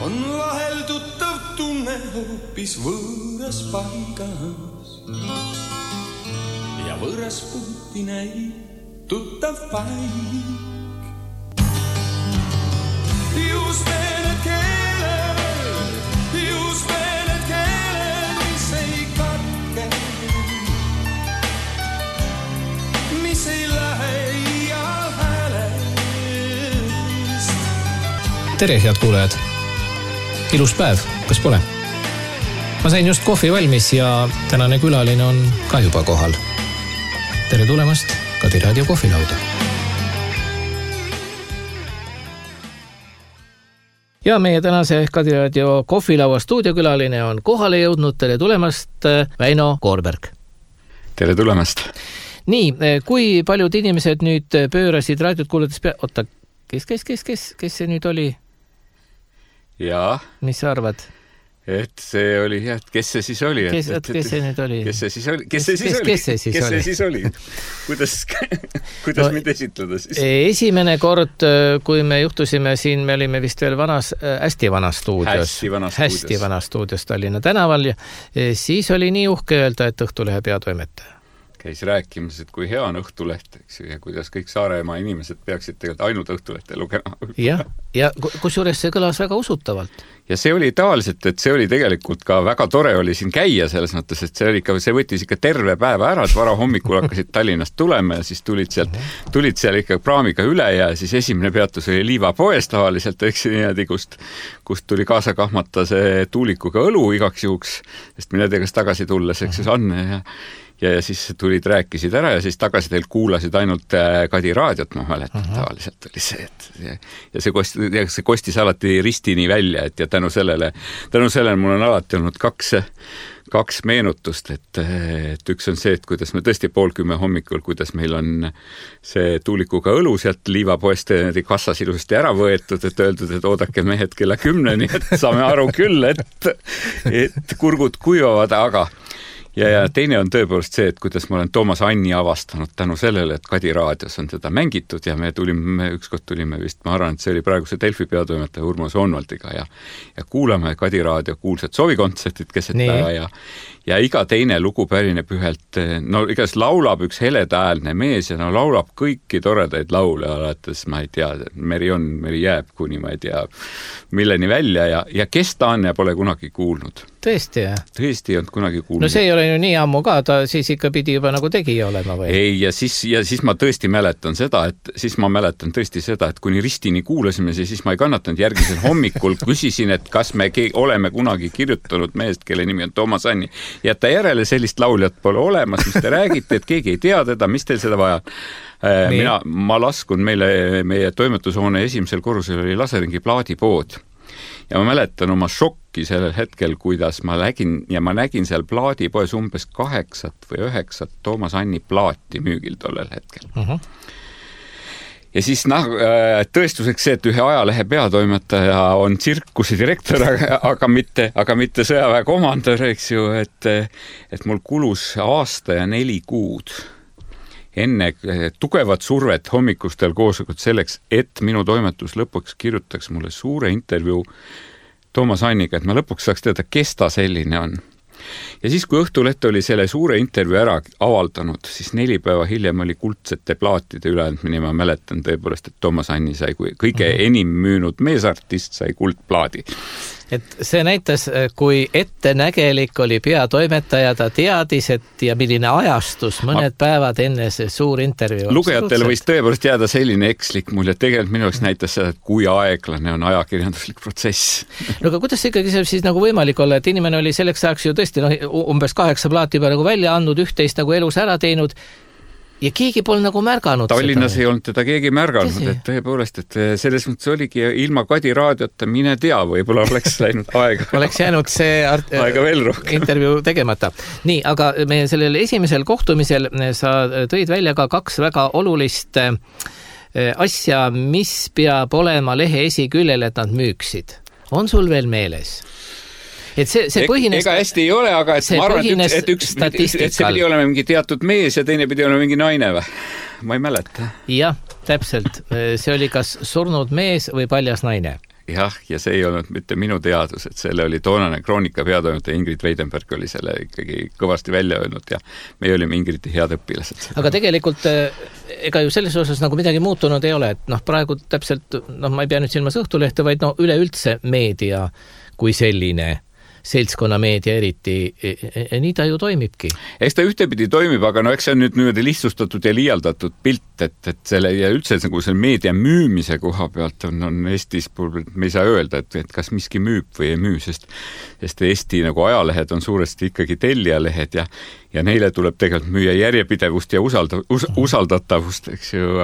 on vahel tuttav tunne hoopis võõras paigas ja võõras puuti näib tuttav paik. Just need keeled, mis ei katke, mis ei lähe iial häälest. Tere, head kuulajad! Ilus päev, kas pole? Ma sain just kohvi valmis ja tänane külaline on ka juba kohal. Tere tulemast Kadi Raadio kohvilauda. Ja meie tänase Kadi Raadio kohvilaua stuudiokülaline on kohale jõudnud. Tere tulemast, Väino Koorberg. Tere tulemast. Nii, kui paljud inimesed nüüd pöörasid raadiot kuulates Oota, kes see nüüd oli? Jaa. Mis sa arvad? Et see oli hea, et kes see siis oli? Kes see nüüd oli? Kes see siis oli? Kuidas mind esitleda siis? Esimene kord, kui me juhtusime siin, me olime vist veel hästi vanas stuudios Tallinna tänaval ja siis oli nii uhke öelda, et Õhtulehe peatoimetaja. Käis rääkimas, et kui hea on Õhtuleht, eks ju, ja kuidas kõik Saaremaa inimesed peaksid tegelikult ainult Õhtulehte lugema. Ja kusjuures see kõlas väga usutavalt. Ja see oli tavaliselt, et see oli tegelikult ka väga tore oli siin käia selles mõttes, et see võttis ikka terve päeva ära, et vara hommikul hakkasid Tallinnast tulema ja siis tulid seal ikka praamiga üle ja siis esimene peatus oli liivapoes tavaliselt, eks niimoodi, kust tuli kaasa kahmata see tuulikuga õlu igaks juhuks, sest mine tea, kas tagasi tulles, eks Anne ja siis tulid, rääkisid ära ja siis tagasi teil kuulasid ainult Kadi raadiot, ma mäletan, tavaliselt oli see, ja see kostis alati ristini välja, et ja tänu sellele mul on alati olnud kaks meenutust, et üks on see, et kuidas me tõesti 9:30 hommikul, kuidas meil on see tuulikuga õlu sealt liivapoest kassas ilusasti ära võetud, et öeldud, et oodake mehed kella 10, et saame aru küll, et kurgud kuivavad, aga ja teine on tõepoolest see, et kuidas ma olen Toomas Anni avastanud tänu sellele, et Kadi raadios on teda mängitud ja ükskord tulime vist, ma arvan, et see oli praeguse Delfi peatoimetaja Urmas Onvaldiga ja kuulame Kadi raadio kuulsad soovikontserdid keset päeva ja iga teine lugu pärineb ühelt, igas laulab üks heledaäälne mees ja laulab kõiki toredaid laule alates, ma ei tea, Meri jääb kuni, ma ei tea, milleni välja ja kes ta on ja pole kunagi kuulnud. Tõesti, jah? Tõesti ei olnud kunagi kuulnud. No see ei ole ju nii ammu ka, ta siis ikka pidi juba nagu tegi olema või? Ei, ja siis ma tõesti mäletan seda, et kuni ristini kuulasime, siis ma ei kannatanud järgmisel hommikul, küsisin, et kas me oleme kunagi kirjutanud meest, kelle nimi on Toomas Anni. Jätta järele sellist lauljat pole olemas, mis te räägite, et keegi ei tea teda, mis teil seda vaja? Ma laskun meie toimetushoone esimesel korrusel oli Laseringi plaadipood. Ja ma mäletan oma šokki sellel hetkel, kuidas ma nägin seal plaadipoes umbes 8 või 9 Toomas Anni plaati müügil tollel hetkel. Ja siis tõestuseks see, et ühe ajalehe peatoimetaja on tsirkuse direktor, aga mitte sõjaväe komandör, eks ju, et mul kulus aasta ja 4 kuud enne tugevat survet hommikustel koosolekut selleks, et minu toimetus lõpuks kirjutaks mulle suure intervjuu Toomas Anniga, et ma lõpuks saaks teada, kes ta selline on. Ja siis, kui Õhtuleht oli selle suure intervjuu ära avaldanud, siis 4 päeva hiljem oli kuldsete plaatide üleandmine. Ma mäletan tõepoolest, et Toomas Anni sai kõige enim müünud meesartist sai kuldplaadi. Et see näitas, kui ettenägelik oli peatoimetaja, ta teadis, et ja milline ajastus mõned päevad enne see suur intervjuu. Lugejatel võis tõepoolest jääda selline ekslik mulje, tegelikult minu jaoks näitas seda, et kui aeglane on ajakirjanduslik protsess. No aga kuidas ikkagi see siis nagu võimalik olla, et inimene oli selleks ajaks ju tõesti umbes 8 plaati juba nagu välja andnud, 11 nagu elus ära teinud ja keegi pole nagu märganud Tallinnas seda. Ei olnud teda keegi märganud, et tõepoolest, et selles mõttes oligi ilma Kadi raadiota mine tea, võib-olla oleks läinud aega. Oleks jäänud see aega veel rohkem. Intervjuu tegemata. Nii, aga meie sellel esimesel kohtumisel sa tõid välja ka 2 väga olulist asja, mis peab olema lehe esiküljel, et nad müüksid. On sul veel meeles? Et see põhines... Ega hästi ei ole, aga et ma arvan, et see pidi olema mingi teatud mees ja teine pidi olema mingi naine või? Ma ei mäleta. Jah, täpselt. See oli kas surnud mees või paljas naine. jah, ja see ei olnud mitte minu teadus, et selle oli toonane Kroonika peatoimetaja Ingrid Weidenberg oli selle ikkagi kõvasti välja öelnud ja me olime Ingridi head õpilased. Aga tegelikult ega ju selles osas nagu midagi muutunud ei ole, et praegu täpselt, ma ei pea nüüd silmas Õhtulehte, vaid üleüldse meedia kui selline, seltskonnameedia eriti, nii ta ju toimibki. Eks ta ühtepidi toimib, aga eks see on nüüd lihtsustatud ja liialdatud pilt, et selle ja üldse nagu selle meedia müümise koha pealt on Eestis, me ei saa öelda, et kas miski müüb või ei müü, sest Eesti nagu ajalehed on suuresti ikkagi tellijalehed ja neile tuleb tegelikult müüa järjepidevust ja usaldatavust, eks ju,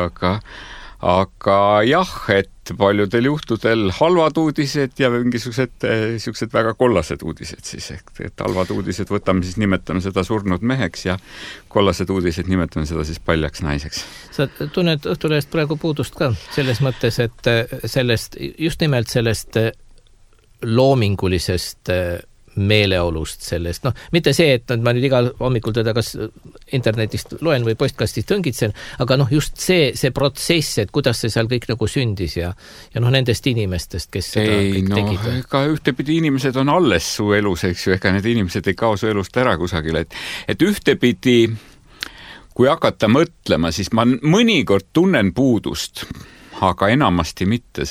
aga jah, et paljudel juhtudel halvad uudised ja mingisugused väga kollased uudised siis, et halvad uudised võtame siis, nimetame seda surnud meheks ja kollased uudised nimetame seda siis paljaks naiseks. Sa tunned Õhtulehest praegu puudust ka selles mõttes, et just nimelt sellest loomingulisest meeleolust sellest, mitte see, et ma nüüd igal hommikul teda kas internetist loen või postkastist tõngitsen, aga just see protsess, et kuidas see seal kõik nagu sündis ja nendest inimestest, kes seda kõik tegid. Ega ühtepidi inimesed on alles su elus, eks ju, ega need inimesed ei kao su elust ära kusagile, et ühtepidi kui hakata mõtlema, siis ma mõnikord tunnen puudust, aga enamasti mitte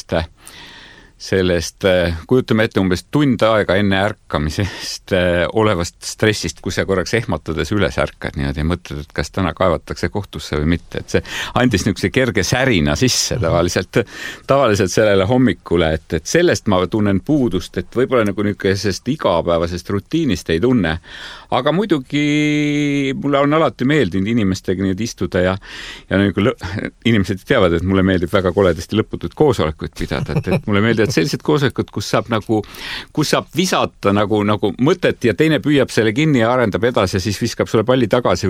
sellest, kujutame ette umbes tund aega enne ärkamisest olevast stressist, kus sa korraks ehmatades üles ärkad niimoodi ja mõtled, et kas täna kaevatakse kohtusse või mitte, et see andis niisuguse kerge särina sisse tavaliselt sellele hommikule, et sellest ma tunnen puudust, et võib-olla nagu niisugusest igapäevasest rutiinist ei tunne, aga muidugi mulle on alati meeldinud inimestega nii istuda ja nagu inimesed teavad, et mulle meeldib väga koledasti lõputut koosolekuid pidada, et mulle meeldib sellised koosolekud, kus saab visata nagu mõtet ja teine püüab selle kinni ja arendab edasi ja siis viskab sulle palli tagasi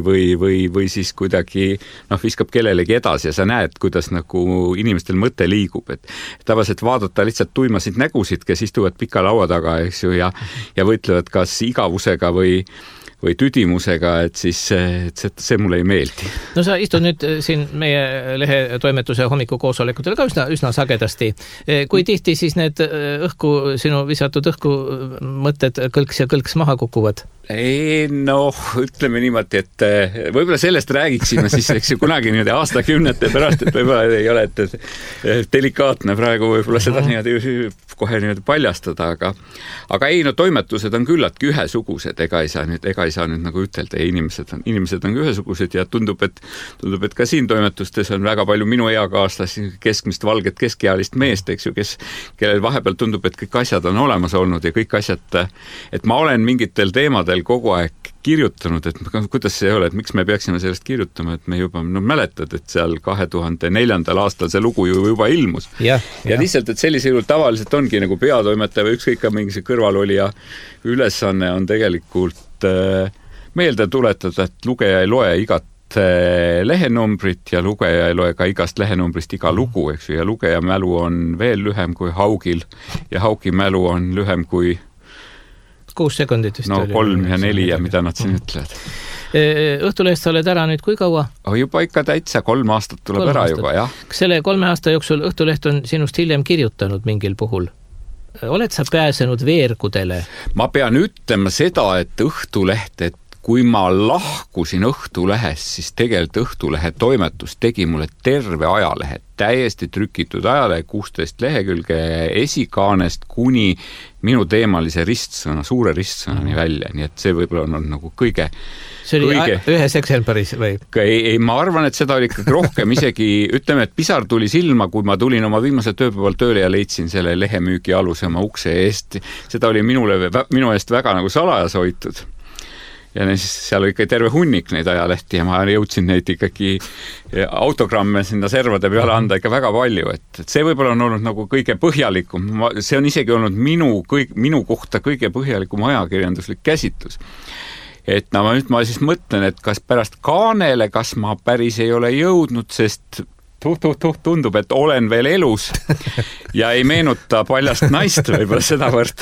või siis kuidagi viskab kellelegi edasi ja sa näed, kuidas nagu inimestel mõte liigub, et tavaliselt vaadata lihtsalt tuimasid nägusid, kes istuvad pika laua taga, eks ju, ja võitlevad kas igavusega või tüdimusega, et siis see mulle ei meeldi. No sa istud nüüd siin meie lehe toimetuse hommikukoosolekutel ka üsna sagedasti. Kui tihti siis need sinu visatud õhku mõtted kõlks ja kõlks maha kukuvad? Ei, ütleme niimoodi, et võib-olla sellest räägiksime siis, eks ju, kunagi niimoodi aastakümnete pärast, et võib-olla ei ole delikaatne praegu võib-olla seda kohe paljastada, aga ei, toimetused on küllaltki ühesugused, ega ei saa nüüd nagu ütelda, inimesed on ühesugused ja tundub, et ka siin toimetustes on väga palju minu eakaaslasi, keskmist valget keskealist meest, eks ju, kellel vahepeal tundub, et kõik asjad on olemas olnud ja kõik asjad, et ma olen mingitel teemadel kogu aeg kirjutanud, et kuidas see ei ole, et miks me peaksime sellest kirjutama, et me juba mäletad, et seal 2004. aastal see lugu juba ilmus. Ja lihtsalt, et sellise juhul tavaliselt ongi nagu peatoimetaja või ükskõik ka mingi kõrvalolija ülesanne on tegelikult meelde tuletada, et lugeja ei loe igat lehenumbrit ja lugeja ei loe ka igast lehenumbrist iga lugu, eks ju, ja lugeja mälu on veel lühem kui Haugil ja Haugi mälu on lühem kui 6 sekundit vist oli. 3 ja 4 ja mida nad siin ütlevad. Õhtulehest sa oled ära nüüd kui kaua? Juba ikka täitsa 3 aastat tuleb ära juba, jah. Kas selle 3 aasta jooksul Õhtuleht on sinust hiljem kirjutanud mingil puhul? Oled sa pääsenud veergudele? Ma pean ütlema seda, et Õhtuleht, et kui ma lahkusin Õhtulehest, siis tegelikult Õhtulehe toimetus tegi mulle terve ajalehe, täiesti trükitud ajalehe, 16 lehekülge esikaanest kuni minu teemalise ristsõna, suure ristsõnani välja, nii et see võib-olla on nagu kõige... See oli ühes eksemplaris või? Ei, ma arvan, et seda oli ikkagi rohkem isegi, ütleme, et pisar tuli silma, kui ma tulin oma viimasel tööpäeval tööle ja leidsin selle lehemüügi aluse oma ukse eest. Seda oli minu eest väga nagu salajas hoitud. Ja siis seal oli ikka terve hunnik neid ajalehti ja ma jõudsin neid ikkagi autogramme sinna servade peale anda ikka väga palju, et see võib-olla on olnud nagu kõige põhjalikum, see on isegi olnud minu kohta kõige põhjalikum ajakirjanduslik käsitlus. Et ma siis mõtlen, et kas pärast kaanele, kas ma päris ei ole jõudnud, sest tundub, et olen veel elus ja ei meenuta paljast naist võib-olla sedavõrd.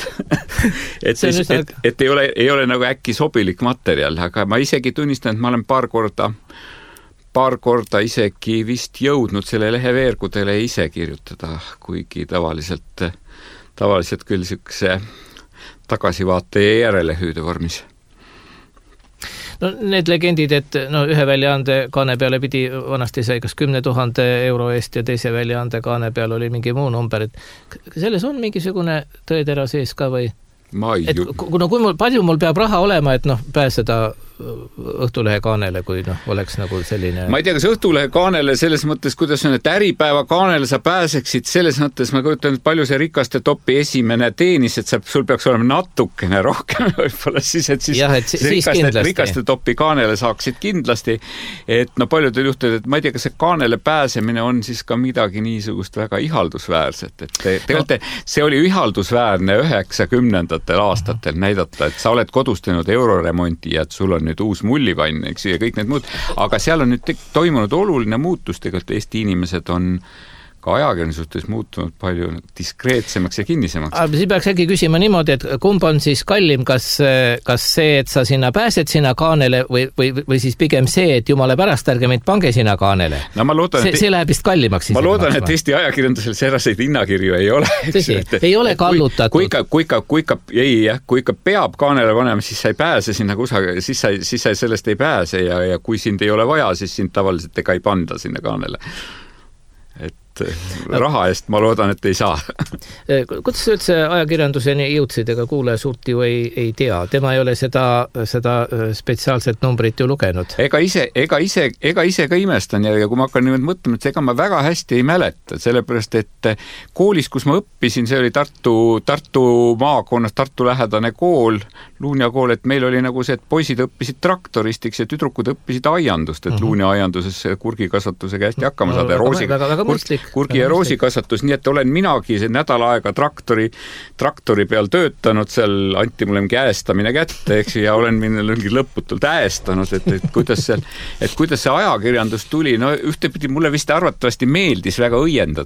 et ei ole nagu äkki sobilik materjal, aga ma isegi tunnistan, et ma olen paar korda paar korda isegi vist jõudnud selle lehe veergudele ise kirjutada, kuigi tavaliselt küll niisuguse tagasivaate ja järelehüüde vormis. No need legendid, et ühe väljaande kaane peale pidi vanasti sai kas 10 000 euro eest ja teise väljaande kaane peal oli mingi muu number, et selles on mingisugune tõetera sees ka või? Palju mul peab raha olema, et pääseda Õhtulehe kaanele, kui oleks nagu selline... Ma ei tea, kas Õhtulehe kaanele selles mõttes, kuidas on, et Äripäeva kaanele sa pääseksid, selles mõttes ma kujutan, et palju see rikaste topi esimene teenis, et sul peaks olema natukene rohkem võib-olla siis, et rikaste topi kaanele saaksid kindlasti, et paljudel juhtudel, et ma ei tea, kas see kaanele pääsemine on siis ka midagi niisugust väga ihaldusväärset, et tegelikult see oli ihaldusväärne 90. aastatel näidata, et sa oled kodus teinud euroremonti ja et sul on nüüd uus mullivann, eks, ja kõik need muud, aga seal on nüüd toimunud oluline muutus, tegelikult Eesti inimesed on ka ajakirjandussuhtes muutunud palju diskreetsemaks ja kinnisemaks. Aga siis peaks äkki küsima niimoodi, et kumb on siis kallim, kas see, et sa sinna pääsed sinna kaanele või siis pigem see, et jumala pärast ärge mind pange sinna kaanele. No ma loodan, see läheb vist kallimaks. Ma loodan, et Eesti ajakirjandusel seraseid hinnakirju ei ole. Ei ole kallutatud. Kui ikka peab kaanele panema, siis sa ei pääse sinna kusagile, siis sa sellest ei pääse ja kui sind ei ole vaja, siis sind tavaliselt ega ei panda sinna kaanele. Raha eest ma loodan, et ei saa. Kuidas sa üldse ajakirjanduseni jõudsid, ega kuule suurt ju ei tea. Tema ei ole seda spetsiaalset numbrit ju lugenud. Ega ise ka imestan ja kui ma hakkan nüüd mõtlema, et ega ma väga hästi ei mäleta, sellepärast, et koolis, kus ma õppisin, see oli Tartu maakonnas, Tartu lähedane kool, Luunja kool, et meil oli nagu see, et poisid õppisid traktoristiks ja tüdrukud õppisid aiandust, et Luunja aianduses kurgikasvatusega hästi hakkama saada ja kurgi ja roosikasvatus, nii et olen minagi see nädal aega traktori peal töötanud, seal anti mulle mingi äästamine kätte, eks, ja olen mingi lõputult äästanud, et kuidas see ajakirjandus tuli, ühtepidi mulle vist arvatavasti meeldis väga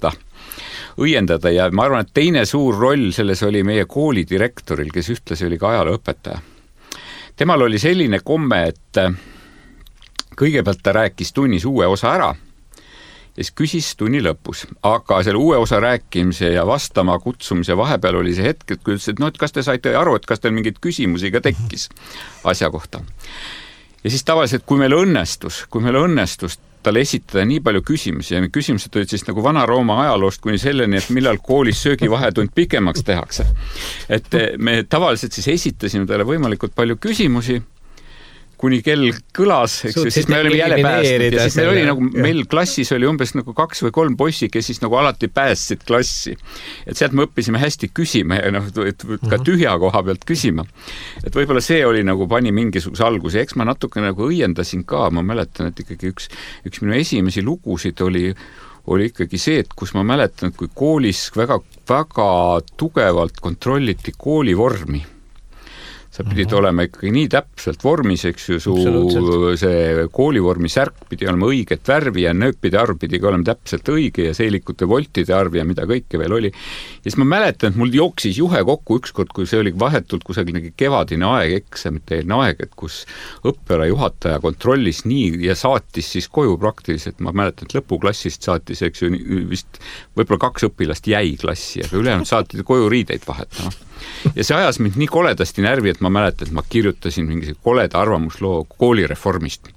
õiendada ja ma arvan, et teine suur roll selles oli meie koolidirektoril, kes ühtlasi oli ka ajalooõpetaja. Temal oli selline komme, et kõigepealt ta rääkis tunnis uue osa ära, ja siis küsis tunni lõpus, aga selle uue osa rääkimise ja vastama kutsumise vahepeal oli see hetk, et kui ütles, et kas te saite aru, et kas teil mingeid küsimusi ka tekkis asja kohta. Ja siis tavaliselt, kui meil õnnestus talle esitada nii palju küsimusi ja need küsimused olid siis nagu Vana-Rooma ajaloost kuni selleni, et millal koolis söögivahetund pikemaks tehakse. Et me tavaliselt siis esitasime talle võimalikult palju küsimusi, kuni kell kõlas, eks ju, siis me olime jälle päästnud ja siis meil oli nagu, meil klassis oli umbes nagu 2 või 3 poissi, kes siis nagu alati päästsid klassi. Et sealt me õppisime hästi küsima ja ka tühja koha pealt küsima. Et võib-olla see oli nagu pani mingisuguse alguse. Eks ma natuke nagu õiendasin ka, ma mäletan, et ikkagi üks minu esimesi lugusid oli ikkagi see, et kus ma mäletan, et kui koolis väga, väga tugevalt kontrolliti koolivormi, sa pidid olema ikkagi nii täpselt vormis, eks ju, see koolivormi särk pidi olema õiget värvi ja nööpide arv pidi olema täpselt õige ja seelikute voltide arv ja mida kõike veel oli. Ja siis ma mäletan, et mul jooksis juhe kokku ükskord, kui see oli vahetult kusagil kevadine aeg, eksamite aeg, et kus õppealajuhataja kontrollis nii ja saatis siis koju praktiliselt, ma mäletan, et lõpuklassist saatis, eks ju, vist võib-olla 2 õpilast jäi klassi, aga ülejäänud saatid koju riideid vahetama. Ja see ajas mind nii koledasti närvi, et ma mäletan, et ma kirjutasin mingi koleda arvamusloo koolireformist.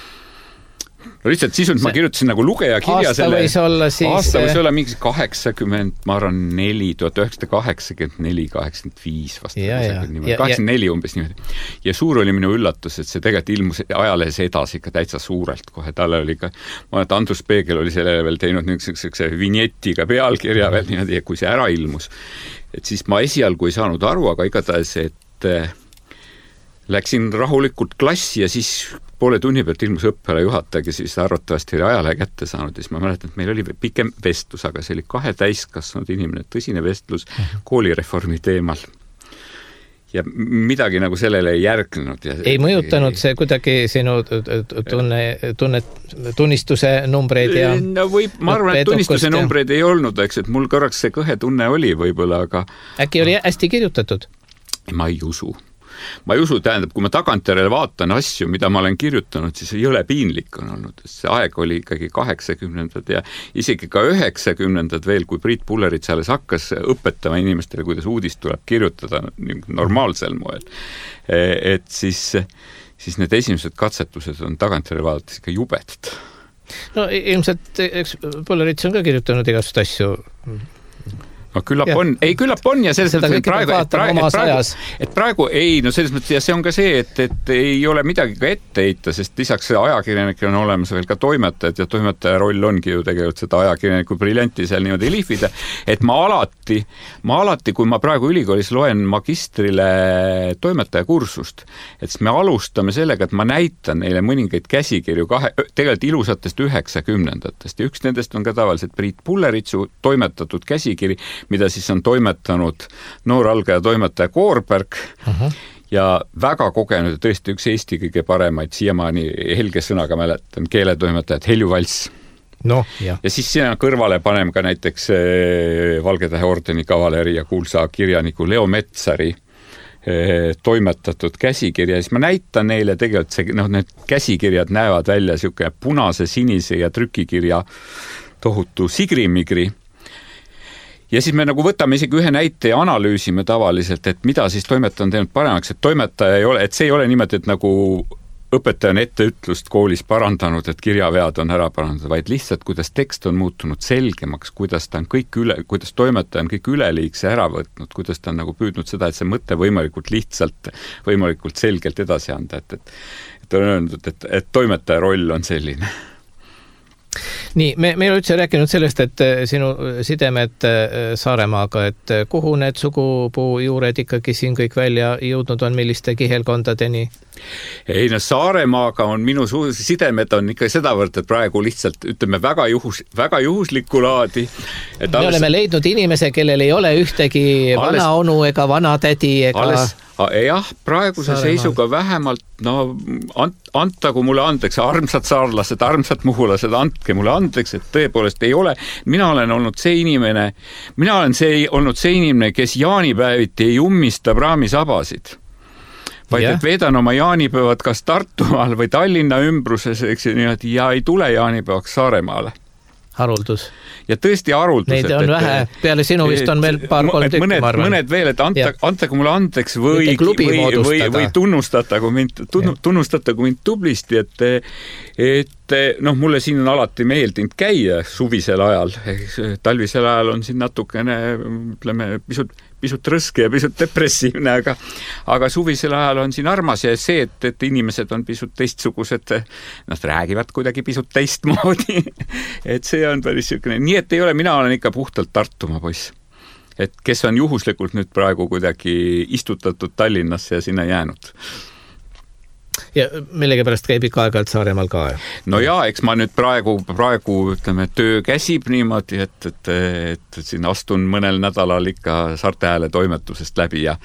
No lihtsalt sisult ma kirjutasin nagu lugeja kirja selle. Aasta võis olla mingi 80, ma arvan 1984, 85 vast. 84 umbes niimoodi. Ja suur oli minu üllatus, et see tegelikult ilmus ajalehes edasi ikka täitsa suurelt kohe. Talle oli ka, ma arvan, et Andrus Peegel oli sellele veel teinud niisuguse vinjetiga pealkirja veel niimoodi, kui see ära ilmus. Et siis ma esialgu ei saanud aru, aga igatahes, et läksin rahulikult klassi ja siis poole tunni pealt ilmus õppealajuhataja, kes siis arvatavasti oli ajalehe kätte saanud ja siis ma mäletan, et meil oli pikem vestlus, aga see oli 2 täiskasvanud inimene, tõsine vestlus koolireformi teemal. Ja midagi nagu sellele ei järgnenud. Ja ei mõjutanud see kuidagi sinu tunnistuse numbreid ja no ma arvan, et tunnistuse numbreid ei olnud, eks, et mul korraks see kõhe tunne oli võib-olla, aga äkki oli hästi kirjutatud? Ma ei usu. ma ei usu, tähendab, kui ma tagantjärele vaatan asju, mida ma olen kirjutanud, siis jõle piinlik on olnud. See aeg oli ikkagi 80-ndad ja isegi ka 90-ndad veel, kui Priit Pullerits alles hakkas õpetama inimestele, kuidas uudist tuleb kirjutada normaalsel moel. Et siis need esimesed katsetused on tagantjärele vaadates ikka jubedad. No ilmselt Pullerits on ka kirjutanud igast asju. No küllap on, küllap on ja selles mõttes, et praegu ei, no selles mõttes ja see on ka see, et ei ole midagi ka ette heita, sest lisaks ajakirjanikul on olemas veel ka toimetajad ja toimetaja roll ongi ju tegelikult seda ajakirjaniku briljanti seal niimoodi lihvida, et ma alati, kui ma praegu ülikoolis loen magistrile toimetaja kursust, et siis me alustame sellega, et ma näitan neile mõningaid käsikirju tegelikult ilusatest 90-ndatest ja üks nendest on ka tavaliselt Priit Pulleritsu toimetatud käsikiri, mida siis on toimetanud nooralgaja toimetaja Koorberg ja väga kogenud ja tõesti üks Eesti kõige paremaid siiamaani helge sõnaga mäletan keeletoimetajad Helju Valss. No, ja siis sinna kõrvale panem ka näiteks Valge Tähe ordeni kavaleri ja kuulsa kirjaniku Leo Metsari toimetatud käsikirja ja siis ma näitan neile tegelikult need käsikirjad näevad välja siuke punase, sinise ja trükikirja tohutu sigrimigri. Ja siis me nagu võtame isegi ühe näite ja analüüsime tavaliselt, et mida siis toimetaja on teinud paremaks, et toimetaja ei ole, et see ei ole niimoodi, et nagu õpetaja on etteütlust koolis parandanud, et kirjavead on ära parandanud, vaid lihtsalt, kuidas tekst on muutunud selgemaks, kuidas toimetaja on kõik üleliigse ära võtnud, kuidas ta on nagu püüdnud seda, et see mõte võimalikult lihtsalt, võimalikult selgelt edasi anda, et on öelnud, et toimetaja roll on selline. Nii, me ei ole üldse rääkinud sellest, et sinu sidemed Saaremaaga, et kuhu need sugupuu juured ikkagi siin kõik välja jõudnud on, milliste kihelkondadeni? Ei, no Saaremaaga on minu sidemed on ikka sedavõrd, et praegu lihtsalt ütleme väga juhuslikku laadi. Me oleme leidnud inimese, kellel ei ole ühtegi vana onu ega vana tädi ega... Jah, praeguse seisuga vähemalt, antagu mulle andeks, armsad saarlased, armsad muhulased, andke mulle andeks, et tõepoolest ei ole. Mina olen olnud see inimene, kes jaanipäeviti ei ummista praamisabasid, vaid et veedan oma jaanipäevad kas Tartumaal või Tallinna ümbruses, ja ei tule jaanipäevaks Saaremaale. Haruldus. Ja tõesti haruldus. Neid on vähe, peale sinu vist on veel paar-kolm tükki, ma arvan. Mõned veel, et antagu mulle andeks või tunnustatagu mind tublisti, et mulle siin on alati meeldinud käia suvisel ajal. Talvisel ajal on siin natukene, ütleme, pisut rõske ja pisut depressiivne, aga suvisel ajal on siin armas ja see, et inimesed on pisut teistsugused, nad räägivad kuidagi pisut teistmoodi, et see on päris niisugune, nii et ei ole, mina olen ikka puhtalt Tartumaa poiss, et kes on juhuslikult nüüd praegu kuidagi istutatud Tallinnasse ja sinna jäänud. Ja millegi pärast käib ikka aeg-ajalt Saaremaal ka? No jaa, eks ma nüüd praegu ütleme, töö käsib niimoodi, et siin astun mõnel nädalal ikka Saarte Hääle toimetusest läbi ja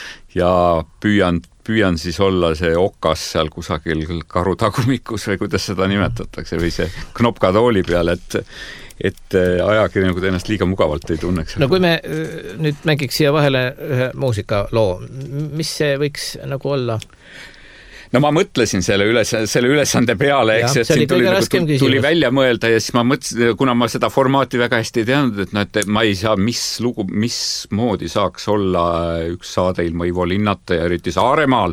püüan siis olla see okas seal kusagil karutagumikus või kuidas seda nimetatakse või see knopkatooli peal, et ajakirjanikud ennast liiga mugavalt ei tunneks. No kui me nüüd mängiks siia vahele ühe muusikaloo, mis see võiks nagu olla? No ma mõtlesin selle ülesande peale, eks, et siin tuli välja mõelda ja siis ma mõtlesin, kuna ma seda formaati väga hästi ei teadnud, et ma ei saa, mismoodi saaks olla üks saade ilma Ivo Linnata ja eriti Saaremaal.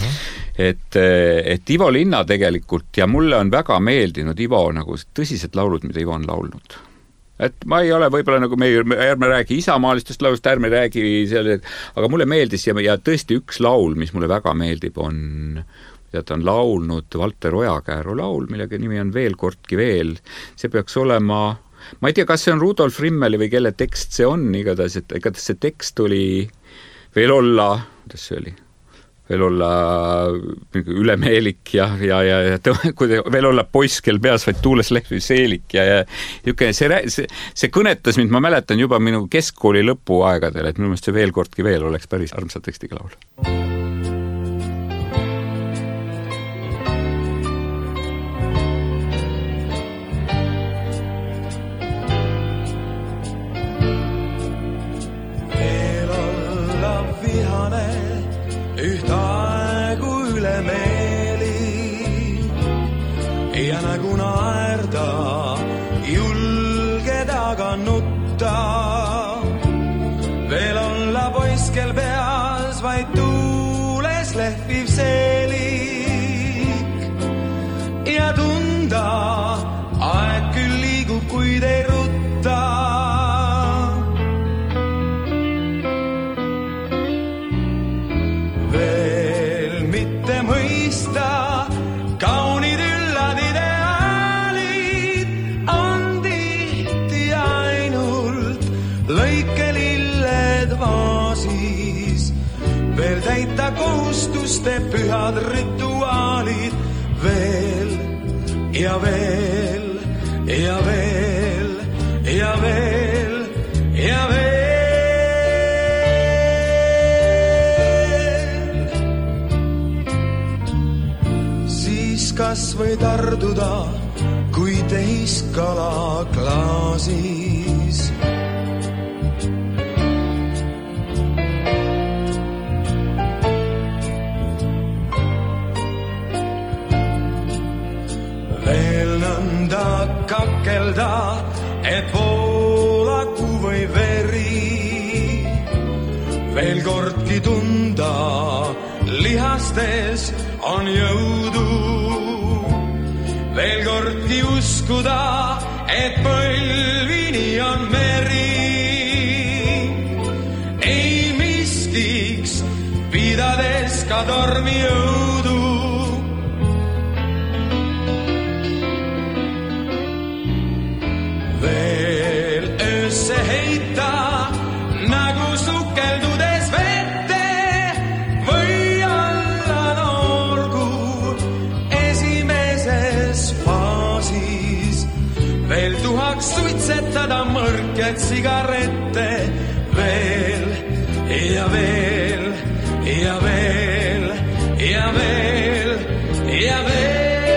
Et Ivo Linna tegelikult ja mulle on väga meeldinud Ivo nagu tõsised laulud, mida Ivo on laulnud. Et ma ei ole võib-olla nagu ärme räägi isamaalistest laulust, ärme räägi selle, aga mulle meeldis ja tõesti üks laul, mis mulle väga meeldib, on, ja ta on laulnud Valter Ojakääru laul, millega nimi on Veel kordki veel. See peaks olema, ma ei tea, kas see on Rudolf Rimmeli või kelle tekst see on, igatahes see tekst oli veel olla, kuidas see oli? Veel olla ülemeelik ja veel olla poiss, kel peas vaid tuules lehvi seelik ja see kõnetas mind, ma mäletan juba minu keskkooli lõpuaegadel, et minu meelest see Veel kordki veel oleks päris armsa tekstiga laul. Veel olla vihane ühta meeli ja nagu naerda, julge taga nutta. Veel olla poiss, kel peas vaid tuules lehviv seelik ja tunda, aeg küll liigub, kuid ei rutta. Veel mitte mõista, kaunid üllad ideaalid on tihti ainult lõikelilled vaasis. Veel täita kohustuste pühad rituaalid, veel ja veel ja veel ja veel ja veel. Siis kas või tarduda, kui tehiskala klaasis. Veel nõnda kakelda, et voolaku või veri. Veel kordki tunda, lihastes on jõudu. Veel kordki uskuda, et põlvini on meri. Ei miskiks, pidades ka tormi jõudu. Veel öösse heita, nagu sukeldudes vette või alla noorgu esimeses faasis. Veel tuhaks suitsetada mõrked sigarette, veel ja veel ja veel ja veel ja veel.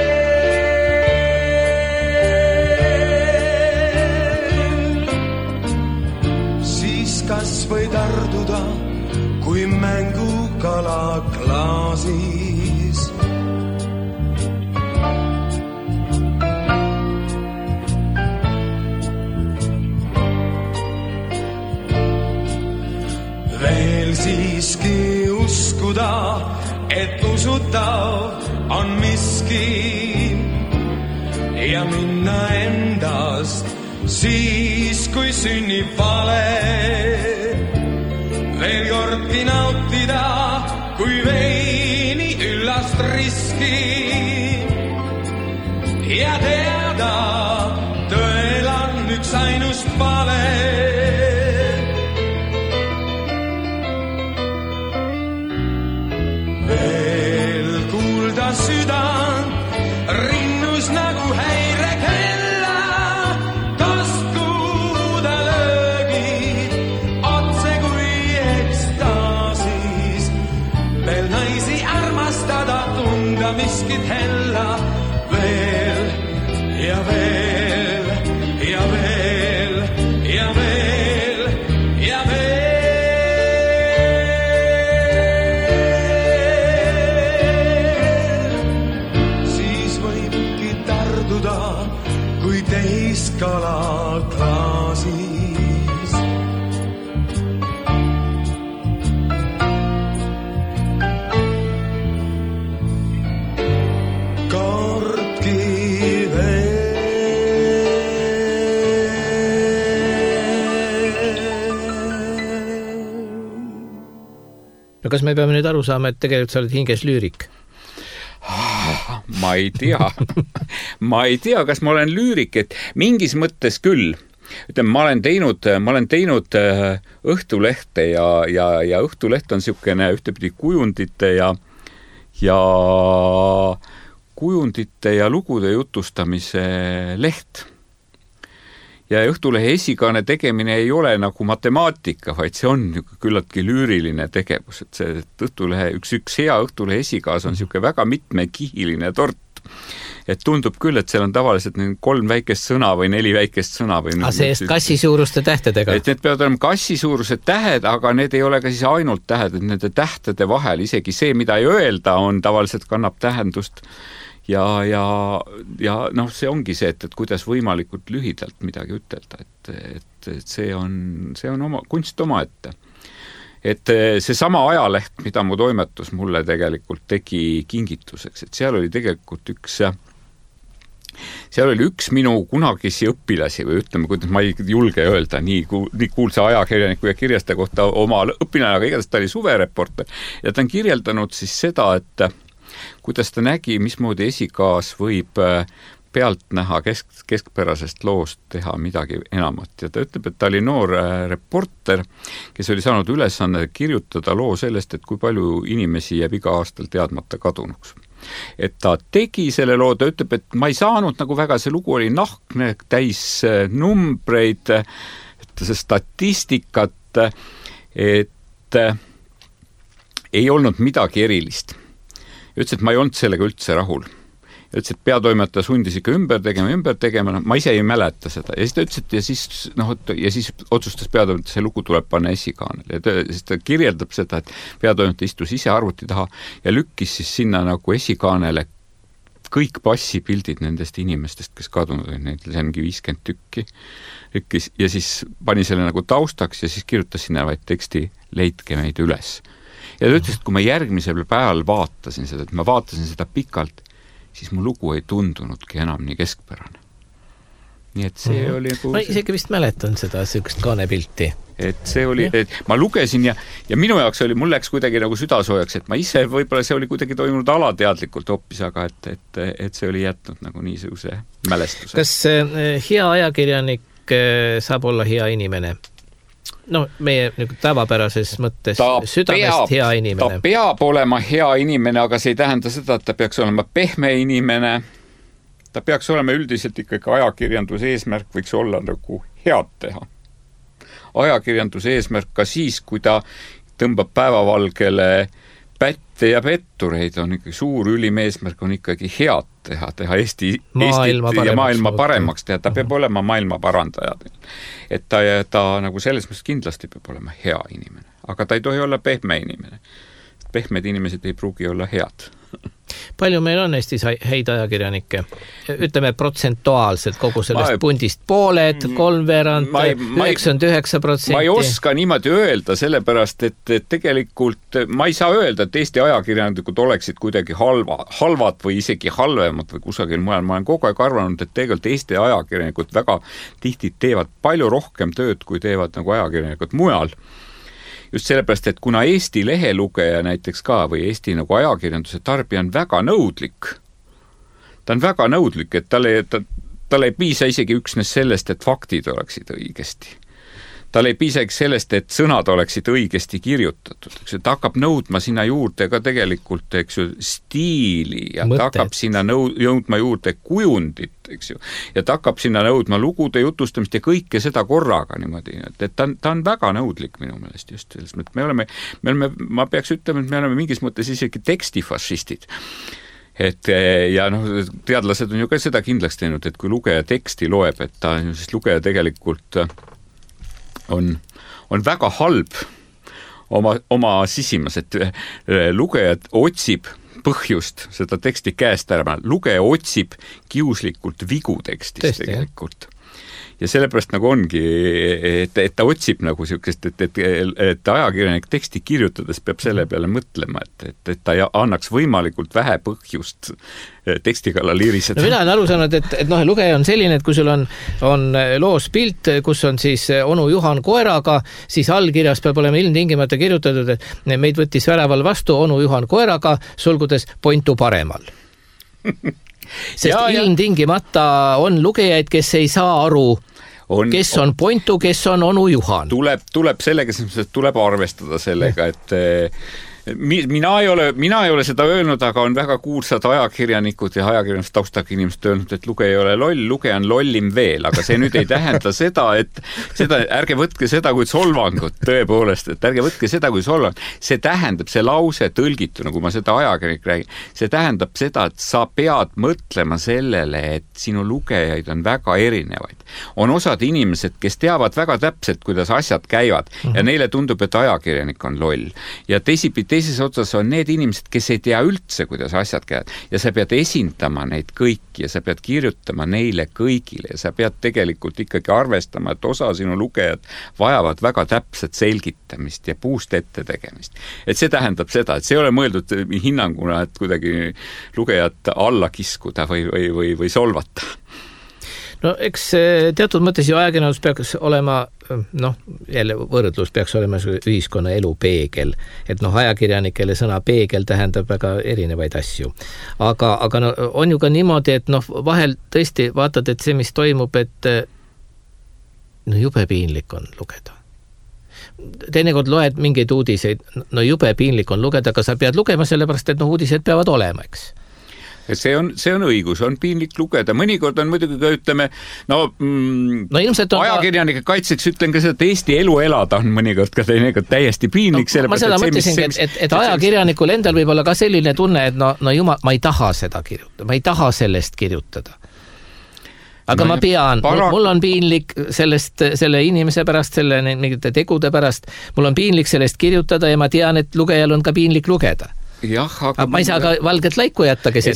Kas või tarduda, kui mängukala klaasis. Veel siiski uskuda, et usutav on miski ja minna endast siis, kui sünnib vale. Veel kordki nautida, kui veini üllast riski ja teada, tõel on üks ainus pale. Veel kuulda südant, rinnus nagu häirekella, taskuda löögid, otse kui ekstaasis. Veel naisi armastada, tunda miskit hella, veel ja veel ja veel ja veel ja veel. Kui tehiskala klaasis. Kordki No kas me peame nüüd aru saama, et tegelikult sa oled hinges lüürik? Ma ei tea, kas ma olen lüürik, et mingis mõttes küll. Ütleme, ma olen teinud Õhtulehte ja Õhtuleht on niisugune ühtepidi kujundite ja lugude jutustamise leht. Ja Õhtulehe esikaane tegemine ei ole nagu matemaatika, vaid see on küllaltki lüüriline tegevus. Et see Õhtulehe, üks hea Õhtulehe esikaas on niisugune väga mitmekihiline tort. et tundub küll, et seal on tavaliselt 3 väikest sõna või 4 väikest sõna. Aga see kassi suuruste tähtedega? Et need peavad olema kassi suurused tähed, aga need ei ole ka siis ainult tähed, et nende tähtede vahel isegi see, mida ei öelda, on tavaliselt kannab tähendust ja noh, see ongi see, et kuidas võimalikult lühidalt midagi ütelda, et see on oma kunst omaette. Et see sama ajaleht, mida mu toimetus mulle tegelikult tegi kingituseks, et seal oli tegelikult üks minu kunagisi õpilasi või ütleme, kuidas ma ei julge öelda nii kuulsa ajakirjaniku ja kirjastaja kohta oma õpilane, aga igatahes ta oli suvereporter ja ta on kirjeldanud siis seda, et kuidas ta nägi, mismoodi esikaas võib pealt näha keskpärasest loost teha midagi enamat. Ja ta ütleb, et ta oli noor reporter, kes oli saanud ülesanne kirjutada loo sellest, et kui palju inimesi jääb iga aastal teadmata kadunuks. Et ta tegi selle loo, ta ütleb, et ma ei saanud nagu väga, see lugu oli nahkne, täis numbreid, statistikat, et ei olnud midagi erilist. Ja ütles, et ma ei olnud sellega üldse rahul. Ja ütles, et peatoimetaja sundis ikka ümber tegema, ma ise ei mäleta seda. Ja siis ta ütles, et ja siis otsustas peatoimetaja, see lugu tuleb panna esikaanele. Ja siis ta kirjeldab seda, et peatoimetaja istus ise arvuti taha ja lükkis siis sinna nagu esikaanele kõik passipildid nendest inimestest, kes kadunud olid, neid see ongi 50 tükki. Lükkis ja siis pani selle nagu taustaks ja siis kirjutas sinna vaid teksti leidke meid üles. Ja ta ütles, et kui ma järgmisel päeval vaatasin seda pikalt, siis mu lugu ei tundunudki enam nii keskpärane. Nii et see oli ma isegi vist mäletan seda sükst kaanepilti. Et see oli, et ma lugesin ja minu jaoks oli, mul läks kuidagi nagu südasoojaks, et ma ise võib-olla see oli kuidagi toimunud alateadlikult hoopis, aga et see oli jätnud nagu niisuguse mälestuse. Kas hea ajakirjanik saab olla hea inimene? No, meie tavapärases mõttes südamest hea inimene. Ta peab olema hea inimene, aga see ei tähenda seda, et ta peaks olema pehme inimene. Ta peaks olema üldiselt ikkagi ajakirjanduse eesmärk võiks olla nagu head teha. Ajakirjanduse eesmärk ka siis, kui ta tõmbab päevavalgele pätte ja pettureid, on ikkagi suur ülim eesmärk on ikkagi head teha Eesti ja maailma paremaks teha. Ta peab olema maailma parandaja. Et ta nagu selles mõttes kindlasti peab olema hea inimene, aga ta ei tohi olla pehme inimene. Pehmed inimesed ei pruugi olla head. Palju meil on Eestis häid ajakirjanikke? Ütleme protsentuaalselt kogu sellest pundist pooled, 3/4, 99%. Ma ei oska niimoodi öelda, sellepärast, et tegelikult ma ei saa öelda, et Eesti ajakirjanikud oleksid kuidagi halvad või isegi halvemad või kusagil mujal. Ma olen kogu aeg arvanud, et tegelikult Eesti ajakirjanikud väga tihti teevad palju rohkem tööd, kui teevad nagu ajakirjanikud mujal. Just sellepärast, et kuna Eesti lehelugeja näiteks ka või Eesti nagu ajakirjanduse tarbija on väga nõudlik. Ta on väga nõudlik, et tal ei piisa isegi üksnes sellest, et faktid oleksid õigesti. Tal ei piisa sellest, et sõnad oleksid õigesti kirjutatud. Ta hakkab nõudma sinna juurde ka tegelikult stiili ja ta hakkab sinna nõudma juurde kujundit, ja ta hakkab sinna nõudma lugude jutustamist ja kõike seda korraga niimoodi. Et ta on väga nõudlik minu meelest just selles. Me oleme, ma peaks ütlema, et me oleme mingis mõttes isegi tekstifašistid. Ja teadlased on ju ka seda kindlaks teinud, et kui lugeja teksti loeb, et ta siis lugeja tegelikult on väga halb oma sisimas, et lugejad otsib põhjust seda teksti käest ära. Lugeja otsib kiuslikult vigu tekstis tegelikult. Ja sellepärast nagu ongi, et ta otsib nagu sellisest, et ajakirjanik teksti kirjutades peab selle peale mõtlema, et ta annaks võimalikult vähe põhjust teksti kallal iriseda. No mina olen aru saanud, et lugeja on selline, et kui sul on loos pilt, kus on siis onu Juhan koeraga, siis allkirjas peab olema ilmtingimata kirjutatud, et meid võttis väraval vastu onu Juhan koeraga, sulgudes Pointu paremal. Sest ilmtingimata on lugejaid, kes ei saa aru, kes on Pointu, kes on onu Juhan. Tuleb sellega, tuleb arvestada sellega, mina ei ole seda öelnud, aga on väga kuulsad ajakirjanikud ja ajakirjandus taustaga inimesed öelnud, et lugeja ei ole loll, lugeja on lollim veel, aga see nüüd ei tähenda seda, ärge võtke seda kui solvangut, tõepoolest, et ärge võtke seda kui solvangut. See tähendab, see lause tõlgituna, kui ma seda ajakirjanik räägin, see tähendab seda, et sa pead mõtlema sellele, et sinu lugejaid on väga erinevaid. On osad inimesed, kes teavad väga täpselt, kuidas asjad käivad ja neile tundub, et ajakirjanik on loll. Ja teises otsas on need inimesed, kes ei tea üldse, kuidas asjad käivad ja sa pead esindama neid kõiki ja sa pead kirjutama neile kõigile ja sa pead tegelikult ikkagi arvestama, et osa sinu lugejad vajavad väga täpset selgitamist ja puust ette tegemist. Et see tähendab seda, et see ei ole mõeldud hinnanguna, et kuidagi lugejat alla kiskuda või solvata. No eks teatud mõttes ju ajakirjandus peaks olema, jälle võrdlus peaks olema ühiskonna elu peegel, et ajakirjanikele sõna peegel tähendab väga erinevaid asju. Aga on ju ka niimoodi, et vahel tõesti vaatad, et see, mis toimub, et jube piinlik on lugeda. Teinekord loed mingeid uudiseid, jube piinlik on lugeda, aga sa pead lugema sellepärast, et uudised peavad olema, eks. See on õigus, on piinlik lugeda. Mõnikord on muidugi ka, ütleme, ajakirjanike kaitseks ütlen ka seda, et Eesti elu elada on mõnikord ka teinekord täiesti piinlik. Ma seda mõtlesingi, et ajakirjanikul endal võib olla ka selline tunne, et jumal, ma ei taha seda kirjutada, ma ei taha sellest kirjutada. Aga ma pean, mul on piinlik selle inimese pärast, selle mingite tegude pärast, mul on piinlik sellest kirjutada ja ma tean, et lugejal on ka piinlik lugeda. Jah, aga ma ei saa ka valget laiku jätta, kes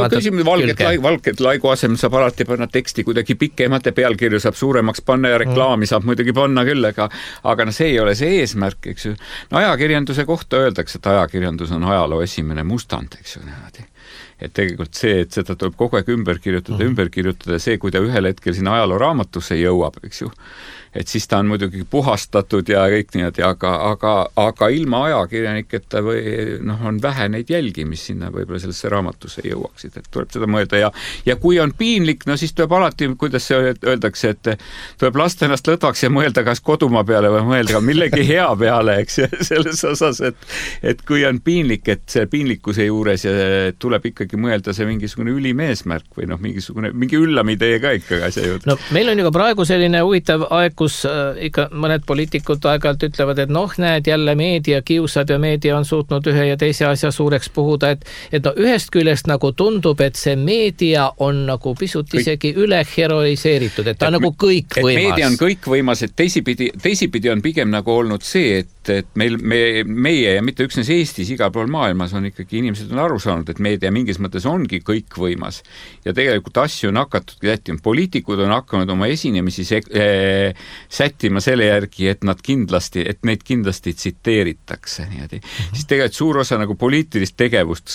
valget laiku asemel saab alati panna teksti kuidagi pikemate pealkirju, saab suuremaks panna ja reklaami saab muidugi panna küll, aga see ei ole see eesmärk, eks ju. Ajakirjanduse kohta öeldakse, et ajakirjandus on ajaloo esimene mustand, eks ju. Et tegelikult see, et seda tuleb kogu aeg ümber kirjutada, see, kui ta ühel hetkel sinna ajaloo raamatusse jõuab, eks ju. Et siis ta on muidugi puhastatud ja kõik niimoodi, aga ilma ajakirjaniketa on vähe neid jälgi, mis sinna võib-olla sellesse raamatusse jõuaksid, et tuleb seda mõelda ja kui on piinlik, siis tuleb alati, kuidas see öeldakse, et tuleb lasta ennast lõdvaks ja mõelda kas kodumaa peale või mõelda ka millegi hea peale, eks selles osas, et kui on piinlik, et see piinlikkuse juures ja tuleb ikkagi mõelda see mingisugune ülim eesmärk või mingi üllamidee ka ikkagi asja juurde. Meil on ju ka praegu selline huvitav aeg, kus ikka mõned poliitikud aeg-ajalt ütlevad, et näed, jälle meedia kiusab ja meedia on suutnud ühe ja teise asja suureks puhuda, et ühest küljest nagu tundub, et see meedia on nagu pisut isegi üle heroiseeritud, et ta on nagu kõikvõimas. Et meedia on kõikvõimas, et teisipidi on pigem nagu olnud see, et meie ja mitte üksnes Eestis, igal pool maailmas on ikkagi inimesed on aru saanud, et meedia mingis mõttes ongi kõikvõimas ja tegelikult asju on hakatud sättima. Poliitikud on hakanud oma esinemisi sättima selle järgi, et neid kindlasti tsiteeritakse. Siis tegelikult suur osa nagu poliitilist tegevust,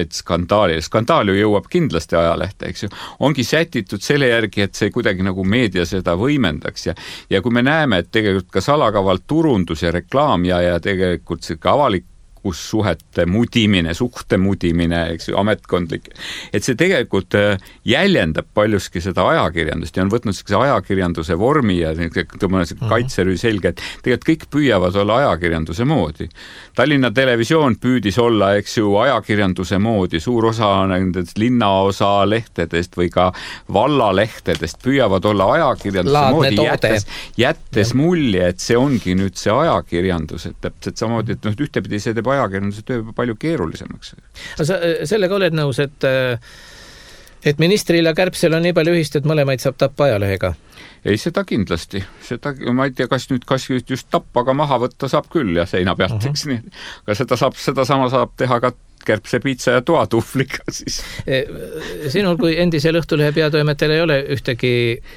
skandaal ju jõuab kindlasti ajalehte, eks ju, ongi sätitud selle järgi, et see kuidagi nagu meedia seda võimendaks ja kui me näeme, et tegelikult ka salakavalt turundus ja reklaam ja tegelikult see avalikkussuhete suhte mudimine, eks ju, ametkondlik, et see tegelikult jäljendab paljuski seda ajakirjandust ja on võtnud see ajakirjanduse vormi ja kaitserüü selge, et tegelikult kõik püüavad olla ajakirjanduse moodi. Tallinna Televisioon püüdis olla, eks ju, ajakirjanduse moodi, suur osa nendest linnaosa lehtedest või ka vallalehtedest püüavad olla ajakirjanduse moodi, jättes mulje, et see ongi nüüd see ajakirjandus, et täpselt samamoodi, et ühtepidi see teeb ajakirjanduse töö palju keerulisemaks. Sa sellega oled nõus, et ministril ja kärbsel on nii palju ühist, et mõlemaid saab tappa ajalehega? Ei, seda kindlasti. Ma ei tea, kas just tappaga maha võtta saab küll ja seina pealt, eks nii. Aga seda sama saab teha ka kärbsepiitsa ja toatuhvliga siis. Sinul kui endisel Õhtulehe peatoimetajal ei ole ühtegi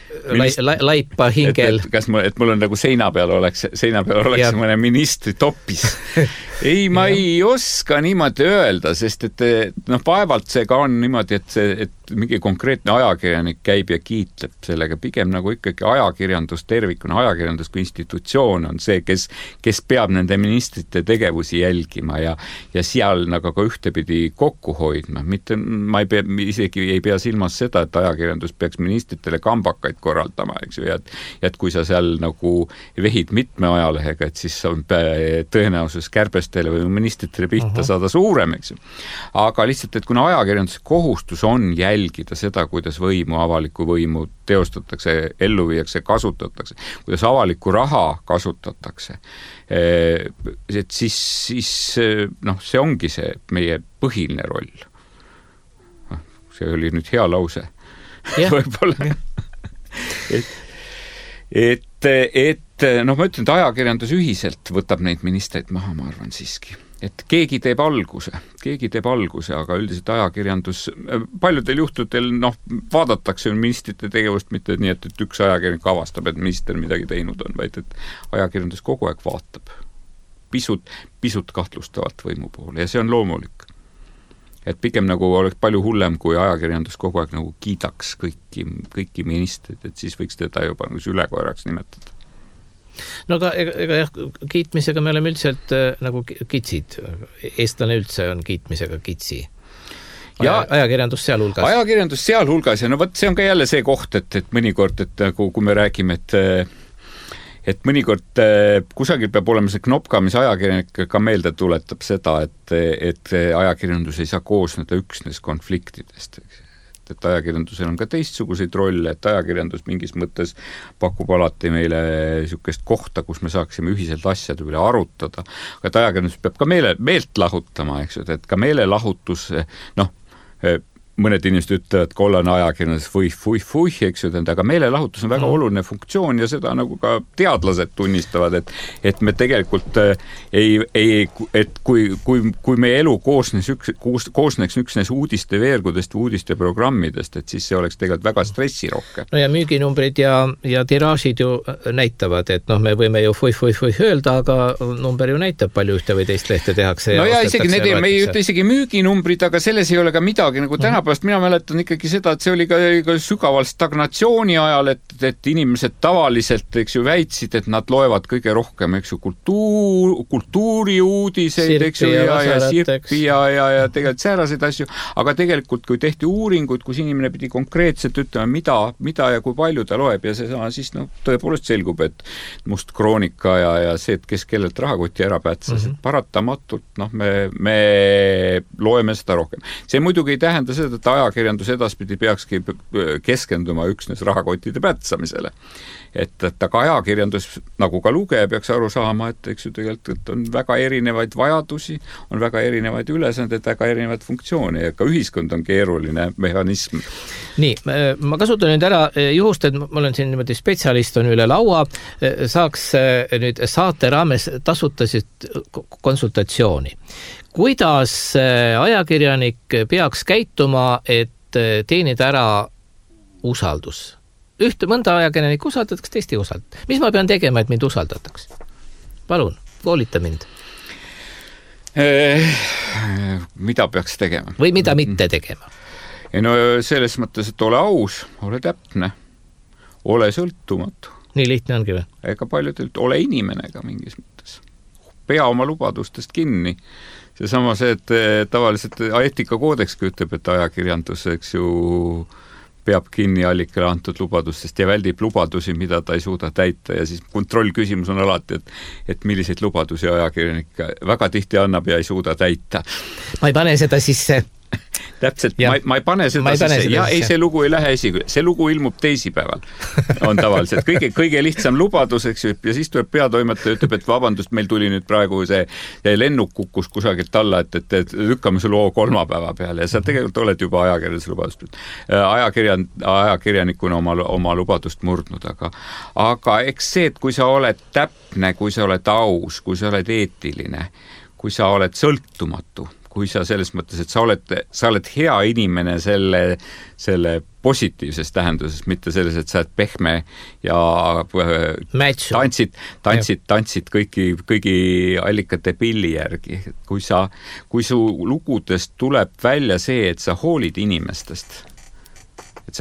laipa hingel. Et mul on nagu seina peal oleks mõne ministri toppis. Ei, ma ei oska niimoodi öelda, sest et vaevalt see ka on niimoodi, et mingi konkreetne ajakirjanik käib ja kiitleb sellega. Pigem nagu ikkagi ajakirjandus tervikuna, ajakirjandus kui institutsioon on see, kes peab nende ministrite tegevusi jälgima ja seal nagu ka ühtepidi kokku hoidma, mitte ma isegi ei pea silmas seda, et ajakirjandus peaks ministritele kambakaid korraldama, eks ju, ja et kui sa seal nagu vehid mitme ajalehega, et siis on tõenäosus kärbestele või ministritele pihta saada suurem, eks ju. Aga lihtsalt, et kuna ajakirjanduse kohustus on jälgida seda, kuidas avalikku võimu teostatakse, ellu viiakse, kasutatakse, kuidas avalikku raha kasutatakse, et siis see ongi see meie põhiline roll. See oli nüüd hea lause. Võib-olla. Et ma ütlen, et ajakirjandus ühiselt võtab neid ministreid maha, ma arvan siiski. Et keegi teeb alguse, aga üldiselt ajakirjandus, paljudel juhtudel vaadatakse ministrite tegevust mitte nii, et üks ajakirjanik avastab, et minister midagi teinud on, vaid et ajakirjandus kogu aeg vaatab pisut kahtlustavalt võimu poole ja see on loomulik. Et pigem nagu oleks palju hullem, kui ajakirjandus kogu aeg nagu kiidaks kõiki ministrid, et siis võiks teda juba ülekoeraks nimetada. No ega kiitmisega me oleme üldiselt nagu kitsid. Eestlane üldse on kiitmisega kitsi. Ajakirjandus sealhulgas. Ajakirjandus sealhulgas ja see on ka jälle see koht, et mõnikord, et kui me räägime, et mõnikord kusagil peab olema see knopka, mis ajakirjanik ka meelde tuletab seda, et ajakirjandus ei saa koosneda üksnes konfliktidest, et ajakirjandusel on ka teistsuguseid rolle, et ajakirjandus mingis mõttes pakub alati meile niisugust kohta, kus me saaksime ühiselt asjade üle arutada. Aga et ajakirjandus peab ka meelt lahutama, eks, et ka meelelahutus, mõned inimesed ütlevad kollane ajakirjandus fuih, eks ju, aga meelelahutus on väga oluline funktsioon ja seda nagu ka teadlased tunnistavad, et me tegelikult et kui meie elu koosneks üksnes uudiste veergudest, uudiste programmidest, et siis see oleks tegelikult väga stressirohke. No ja müüginumbrid ja tiraažid ju näitavad, et me võime ju fuih öelda, aga number ju näitab palju ühte või teist lehte tehakse. No ja isegi me ei ütle isegi müüginumbrid, aga selles ei ole ka midagi nagu tänapäevast. Mina mäletan ikkagi seda, et see oli ka sügaval stagnatsiooni ajal, et inimesed tavaliselt, eks ju, väitsid, et nad loevad kõige rohkem, eks ju, kultuuriuudiseid, eks ju, ja sirpi ja tegelikult sääraseid asju, aga tegelikult, kui tehti uuringuid, kus inimene pidi konkreetselt ütlema, mida ja kui palju ta loeb ja see siis tõepoolest selgub, et Must Kroonika ja see, et kes kellelt rahakoti ära päätsas, et paratamatult, me loeme seda rohkem. See muidugi ei tähenda seda, et ajakirjandus edaspidi peakski keskenduma üksnes rahakotide pätsamisele. Et aga ajakirjandus, nagu ka lugeja, peaks aru saama, et eks ju tegelikult on väga erinevaid vajadusi, on väga erinevaid ülesanded, väga erinevaid funktsioone ja ka ühiskond on keeruline mehhanism. Nii, ma kasutan nüüd ära juhust, et ma olen siin niimoodi spetsialist on üle laua, saaks nüüd saate raames tasutasid konsultatsiooni. Kuidas ajakirjanik peaks käituma, et teenida ära usaldus? Ühte mõnda ajakirjanik usaldatakse, teist ei usaldata. Mis ma pean tegema, et mind usaldataks? Palun, koolita mind. Mida peaks tegema? Või mida mitte tegema? No selles mõttes, et ole aus, ole täpne, ole sõltumatu. Nii lihtne ongi või? Ega paljudelt ole inimene ka mingis mõttes. Pea oma lubadustest kinni. Seesama see, et tavaliselt eetikakoodekski ütleb, et ajakirjandus, eks ju, peab kinni allikale antud lubadustest ja väldib lubadusi, mida ta ei suuda täita ja siis kontrollküsimus on alati, et milliseid lubadusi ajakirjanik väga tihti annab ja ei suuda täita. Ma ei pane seda sisse. Täpselt, ma ei pane seda sisse. Ja ei, see lugu ei lähe esiküll. See lugu ilmub teisipäeval. On tavaliselt kõige lihtsam lubadus, eks ju, ja siis tuleb peatoimetaja, ütleb, et vabandust, meil tuli nüüd praegu see lennuk kukkus kusagilt alla, et lükkame su loo kolmapäeva peale ja sa tegelikult oled juba ajakirjanduse lubadust. Ajakirjanikuna oma lubadust murdnud, aga eks see, et kui sa oled täpne, kui sa oled aus, kui sa oled eetiline, kui sa oled sõltumatu, kui sa selles mõttes, et sa oled hea inimene selle positiivses tähenduses, mitte selles, et sa oled pehme ja tantsid kõigi allikate pilli järgi. Kui su lugudest tuleb välja see, et sa hoolid inimestest,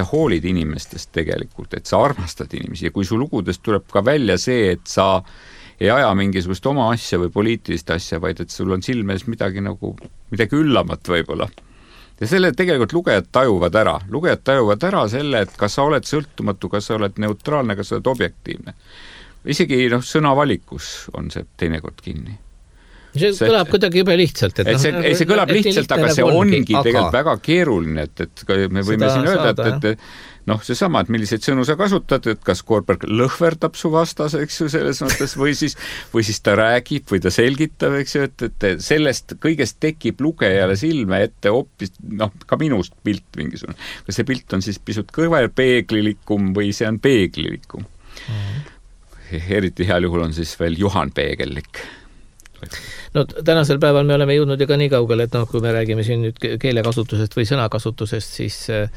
tegelikult, et sa armastad inimesi ja kui su lugudest tuleb ka välja see, et ei aja mingisugust oma asja või poliitilist asja, vaid et sul on silmes midagi üllamat võib-olla. Ja selle tegelikult lugejad tajuvad ära selle, et kas sa oled sõltumatu, kas sa oled neutraalne, kas sa oled objektiivne. Isegi sõnavalikus on see teinekord kinni. See kõlab kuidagi jube lihtsalt. See kõlab lihtsalt, aga see ongi tegelikult väga keeruline, et me võime siin öelda, et seesama, et milliseid sõnu sa kasutad, et kas Koorberg lõhverdab su vastas, eks ju, selles mõttes, või siis ta räägib või ta selgitab, eks ju, et sellest kõigest tekib lugejale silme ette hoopis, ka minust pilt mingisugune. Kas see pilt on siis pisut kõverpeeglilikum või see on peeglilikum? Eriti heal juhul on siis veel Juhan Peegellik. No tänasel päeval me oleme jõudnud ju ka nii kaugele, et kui me räägime siin nüüd keelekasutusest või sõnakasutusest, siis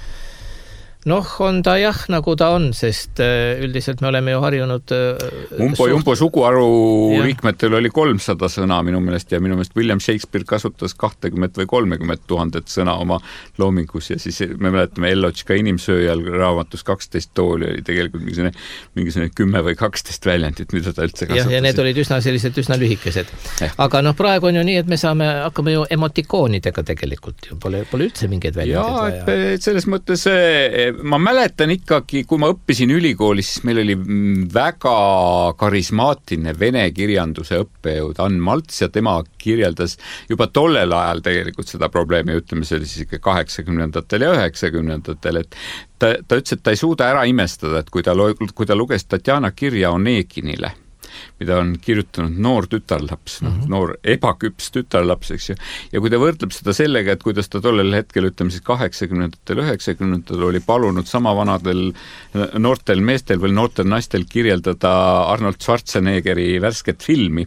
on ta jah, nagu ta on, sest üldiselt me oleme ju harjunud Umbo suguharu liikmetel oli 300 sõna minu meelest ja minu meelest William Shakespeare kasutas 20 või 30 000 sõna oma loomingus ja siis me mäletame Ellotška inimsööjal raamatus 12 tooli oli tegelikult mingisugune 10 või 12 väljendit, mida ta üldse kasutas. Ja need olid üsna lühikesed. Aga praegu on ju nii, et me hakkame ju emotikoonidega tegelikult ju, pole üldse mingeid väljendid vaja. Ja selles mõttes ma mäletan ikkagi, kui ma õppisin ülikoolis, siis meil oli väga karismaatiline vene kirjanduse õppejõud Ann Malts ja tema kirjeldas juba tollel ajal tegelikult seda probleemi, ütleme, see oli siis ikka 80-ndatel ja 90-ndatel, et ta ütles, et ta ei suuda ära imestada, et kui ta luges Tatjana kirja Oneginile, mida on kirjutanud noor tütarlaps, noor ebaküps tütarlaps, eks ju. Ja kui ta võrdleb seda sellega, et kuidas ta tollel hetkel, ütleme siis 80-ndatel, 90-ndatel oli palunud sama vanadel noortel meestel või noortel naistel kirjeldada Arnold Schwarzeneggeri värsket filmi,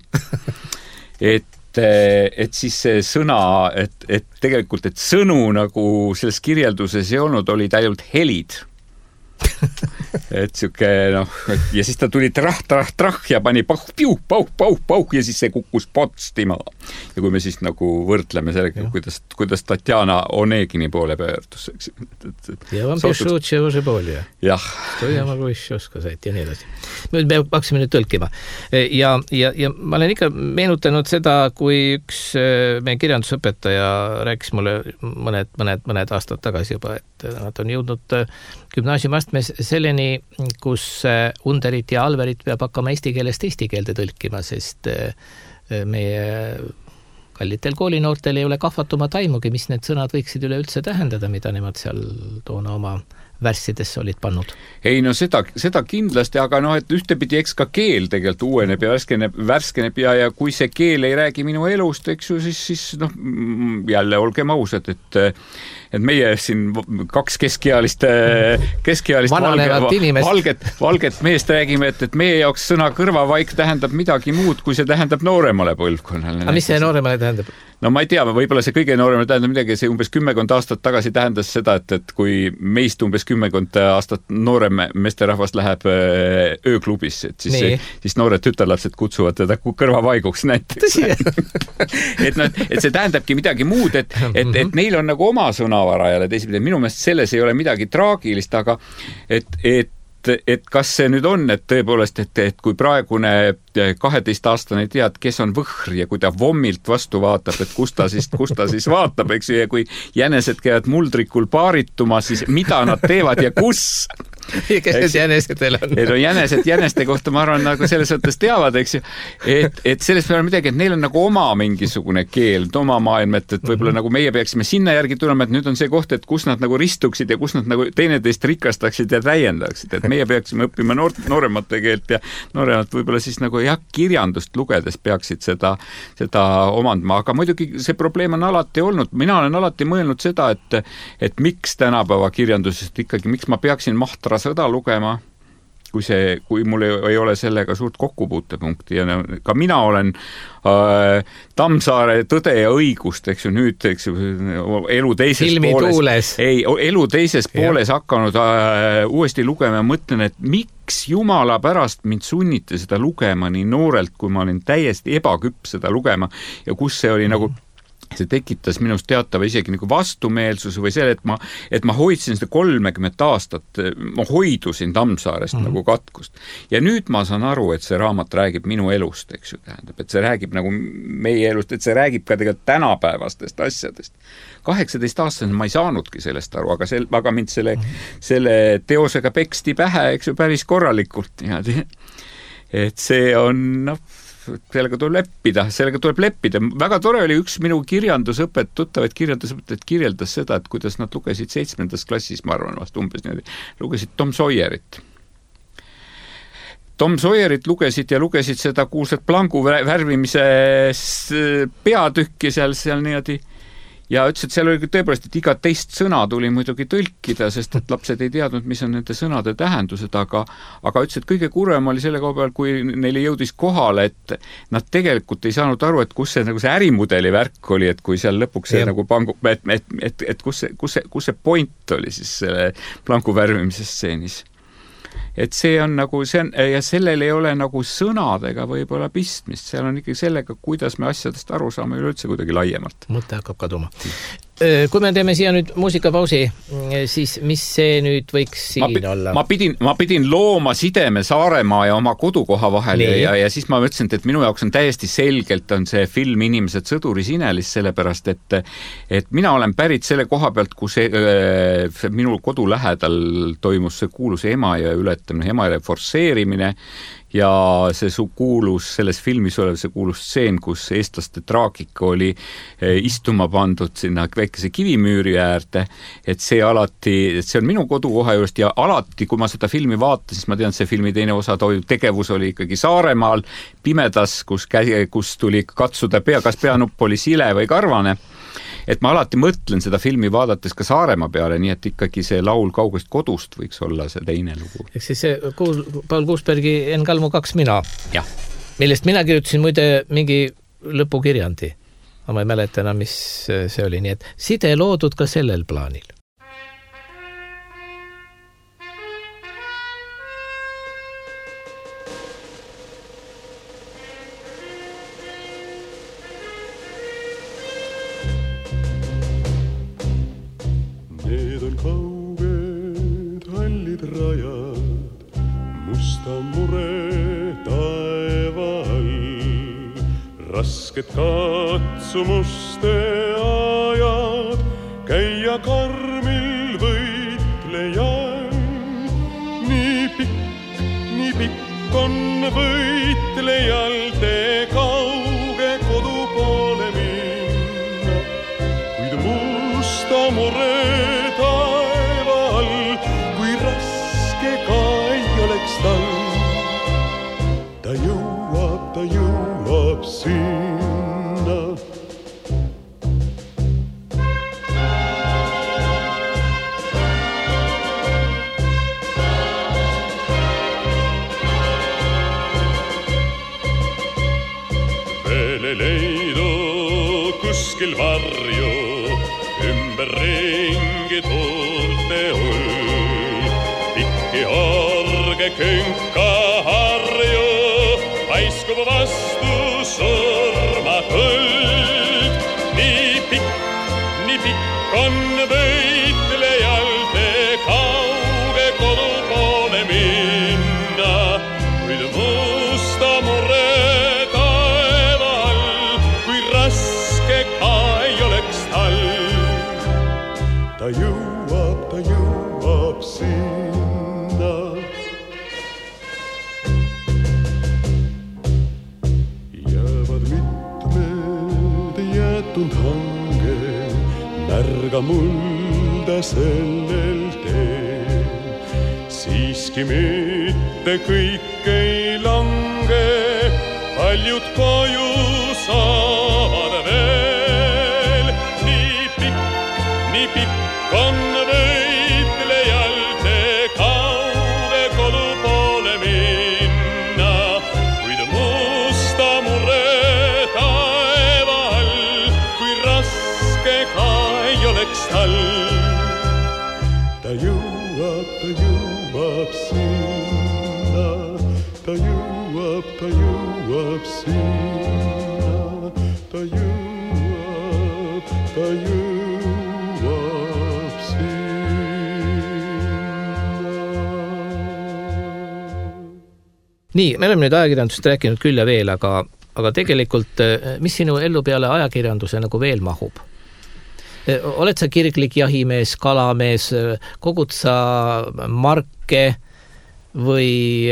et siis see sõna, et tegelikult, et sõnu nagu selles kirjelduses ei olnud, olid ainult helid. Et siuke, ja siis ta tuli trah ja pani pauh ja siis see kukkus potstima. Ja kui me siis nagu võrdleme sellega, kuidas Tatjana Onegini poole pöördus, eks. Ja vam pešutše уже более. Jah. Что я могу еще сказать ja nii edasi. Me hakkasime nüüd tõlkima. Ja ma olen ikka meenutanud seda, kui üks meie kirjandusõpetaja rääkis mulle mõned aastad tagasi juba, et nad on jõudnud gümnaasiumastmes selleni, kus Underit ja Alverit peab hakkama eesti keelest eesti keelde tõlkima, sest meie kallitel koolinoortel ei ole kahvatuma taimugi, mis need sõnad võiksid üleüldse tähendada, mida nemad seal toona oma värssidesse olid pannud. Ei, seda kindlasti, aga et ühtepidi eks ka keel tegelikult uueneb ja värskeneb ja kui see keel ei räägi minu elust, eks ju, siis jälle olgem ausad, et meie siin kaks keskealist valget meest räägime, et meie jaoks sõna kõrvavaik tähendab midagi muud, kui see tähendab nooremale põlvkonnale. Aga mis see nooremale tähendab? No ma ei tea, võib-olla see kõige nooremale tähendab midagi, see umbes 10 aastat tagasi tähendas seda, et kui meist umbes 10 aastat noorem meesterahvas läheb ööklubisse, et siis noored tütarlapsed kutsuvad teda kõrvavaiguks näiteks. et see tähendabki midagi muud, et neil on nagu oma sõnavara jälle teisipidi. Minu meelest selles ei ole midagi traagilist, aga et kas see nüüd on, et tõepoolest, et kui praegune 12-aastane tead, kes on võhr ja kui ta vommilt vastu vaatab, et kus ta siis vaatab, eks ju, ja kui jänesed käivad muldrikul paarituma, siis mida nad teevad ja kus? Ja kes need jänesedel on? Jäneste kohta ma arvan, nagu selles mõttes teavad, eks ju, et selles peale midagi, et neil on nagu oma mingisugune keel, oma maailm, et võib-olla nagu meie peaksime sinna järgi tulema, et nüüd on see koht, et kus nad nagu ristuksid ja kus nad nagu teineteist rikastaksid ja täiendaksid, et meie peaksime õppima nooremate keelt ja nooremad võib-olla siis nagu kirjandust lugedes peaksid seda omandma, aga muidugi see probleem on alati olnud, mina olen alati mõelnud seda, et miks tänapäeva kirjandusest ikkagi, miks ma peaksin Mahtra sõda lugema, kui mul ei ole sellega suurt kokkupuutepunkti ja ka mina olen Tammsaare Tõde ja õigust, eks ju, nüüd, eks ju, elu teises pooles hakanud uuesti lugema ja mõtlen, et miks jumala pärast mind sunniti seda lugema nii noorelt, kui ma olin täiesti ebaküps seda lugema ja kus see oli nagu see tekitas minust teatava isegi nagu vastumeelsuse või selle, et ma hoidsin seda 30 aastat, ma hoidusin Tammsaarest nagu katkust. Ja nüüd ma saan aru, et see raamat räägib minu elust, eks ju, tähendab, et see räägib nagu meie elust, et see räägib ka tegelikult tänapäevastest asjadest. 18-aastasena ma ei saanudki sellest aru, aga mind selle teosega peksti pähe, eks ju, päris korralikult. Et see on, sellega tuleb leppida. Väga tore oli üks minu tuttavaid kirjandusõpetajaid kirjeldas seda, et kuidas nad lugesid 7. klassis, ma arvan, vast umbes niimoodi, lugesid Tom Sawyerit. Tom Sawyerit lugesid seda kuulsat plangu värvimise peatükki seal niimoodi. Ja ütles, et seal oli tõepoolest, et iga teist sõna tuli muidugi tõlkida, sest et lapsed ei teadnud, mis on nende sõnade tähendused, aga ütles, et kõige kurvem oli selle koha peal, kui neile jõudis kohale, et nad tegelikult ei saanud aru, et kus see, nagu see ärimudeli värk oli, et kui seal lõpuks see nagu et kus see point oli siis selle plangu värvimise stseenis. Et see on nagu, ja sellel ei ole nagu sõnadega võib-olla pistmist, seal on ikkagi sellega, kuidas me asjadest aru saame üleüldse kuidagi laiemalt. Mõte hakkab kaduma. Kui me teeme siia nüüd muusikapausi, siis mis see nüüd võiks siin olla? Ma pidin looma sideme Saaremaa ja oma kodukoha vahel ja siis ma mõtlesin, et minu jaoks on täiesti selgelt on see film Inimesed sõduri sinelis, sellepärast, et mina olen pärit selle koha pealt, kus minu kodu lähedal toimus see kuulus Emajõe ületamine, Emajõe forsseerimine ja see selles filmis olev see kuulus stseen, kus eestlaste traagika oli istuma pandud sinna väikese kivimüüri äärde, et see on minu kodukoha juurest ja alati, kui ma seda filmi vaatasin, siis ma tean, see filmi teine osa tegevus oli ikkagi Saaremaal, pimedas, kus tuli katsuda kas peanupp oli sile või karvane. Et ma alati mõtlen seda filmi vaadates ka Saaremaa peale, nii et ikkagi see laul Kaugest kodust võiks olla see teine lugu. Eks siis see Paul Kuusbergi Enn Kalmu 2 mina, millest mina kirjutasin muide mingi lõpukirjandi. Ma ei mäleta enam, mis see oli, nii et side loodud ka sellel plaanil. Need on kauged hallid rajad, musta mure taeva all. Rasked katsumuste ajad, käia karmil võitlejal. Nii pikk on võitlejal tee kauge kodu poole minna, kuid musta mure ta jõuab sinna. Veel ei leidu kuskil varju, ümber ringi tuulte hull, pikki orge künka harju, paiskub vastu surma kõld. Nii pikk on võitlejal tee kauge kodu poole minna, kuid musta mure taeval, kui raske ka ei oleks tal. Ta jõuab sinna. Hange märga mulda sellel teel, siiski mitte kõik ei lange, paljud koju saavad veel. Nii pikk on võitlejal tee kauge kodu poole minna, kuid musta mure tal. Ta jõuab sinna, ta jõuab sinna, ta jõuab ta jõuab Nii, me oleme nüüd ajakirjandusest rääkinud küll ja veel, aga tegelikult, mis sinu ellu peale ajakirjanduse nagu veel mahub? Oled sa kirglik jahimees, kalamees, kogud sa marke või...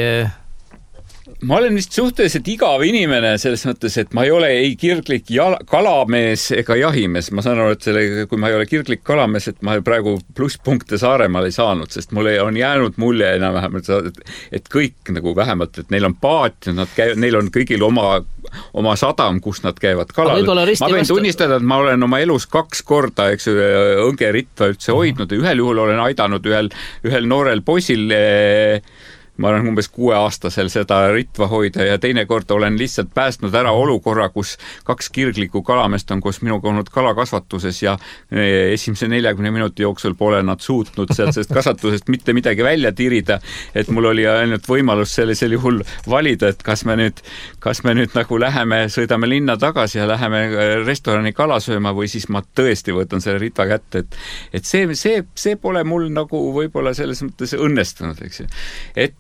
Ma olen vist suhteliselt igav inimene selles mõttes, et ma ei ole ei kirglik kalamees ega jahimees. Ma saan aru, et kui ma ei ole kirglik kalamees, et ma praegu plusspunkte Saaremaal ei saanud, sest mulle on jäänud mulje enam-vähem, et kõik nagu vähemalt, et neil on paat ja neil on kõigil oma sadam, kus nad käivad kalal. Ma võin tunnistada, et ma olen oma elus 2 korda, eks õngeritva üldse hoidnud ja ühel juhul olen aidanud ühel noorel poisil ma olen umbes 6-aastasel seda ritva hoida ja teine kord olen lihtsalt päästnud ära olukorra, kus 2 kirglikku kalamest on koos minuga olnud kalakasvatuses ja esimese 40 minuti jooksul pole nad suutnud sellest kasvatusest mitte midagi välja tirida, et mul oli ainult võimalus sellisel juhul valida, et kas me nüüd nagu sõidame linna tagasi ja läheme restorani kala sööma või siis ma tõesti võtan selle ritva kätte, et see pole mul nagu võib-olla selles mõttes õnnestunud, eks ju. Et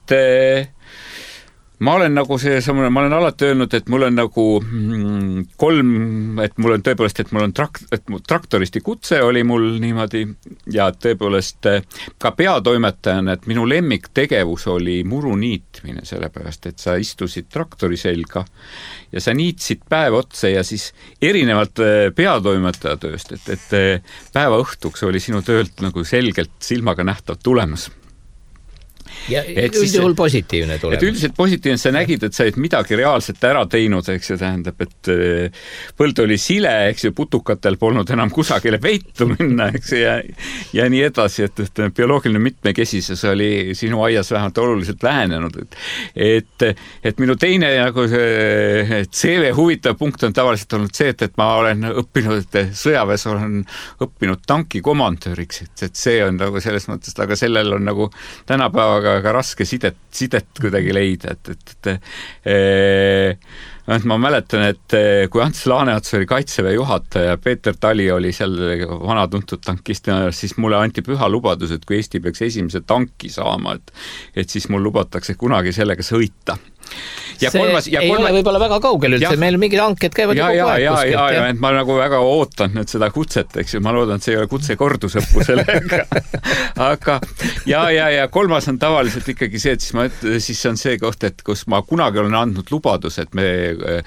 ma olen nagu ma olen alati öelnud, et mul on nagu 3, et mul on tõepoolest, et mul on traktoristi kutse oli mul niimoodi ja tõepoolest ka peatoimetajana, et minu lemmiktegevus oli muru niitmine, sellepärast, et sa istusid traktori selga ja sa niitsid päev otsa ja siis erinevalt peatoimetaja tööst, et päeva õhtuks oli sinu töölt nagu selgelt silmaga nähtav tulemus. Ja üldjuhul positiivne tulemus. Et üldiselt positiivne, sa nägid, et sa olid midagi reaalselt ära teinud, eks ju, tähendab, et põld oli sile, eks ju, putukatel polnud enam kusagile peitu minna, eks ju, ja nii edasi, et bioloogiline mitmekesisus oli sinu aias vähemalt oluliselt lähenenud. Et minu teine nagu CV huvitav punkt on tavaliselt olnud see, et ma olen õppinud, et sõjaväes olen õppinud tankikomandööriks, et see on nagu selles mõttes, aga sellel on nagu tänapäevaga ka raske sidet kuidagi leida, et ma mäletan, et kui Ants Laaneots oli Kaitseväe juhataja, Peeter Tali oli seal vana tuntud tankist, siis mulle anti püha lubadus, et kui Eesti peaks esimese tanki saama, et siis mul lubatakse kunagi sellega sõita. Ei ole võib-olla väga kaugel üldse, meil mingid hanked käivad kogu aeg kuskilt. Ja, et ma nagu väga ootan nüüd seda kutset, eks ju, ma loodan, et see ei ole kutse kordusõppusele. Aga ja 3. on tavaliselt ikkagi see, et siis on see koht, et kus ma kunagi olen andnud lubadus, et me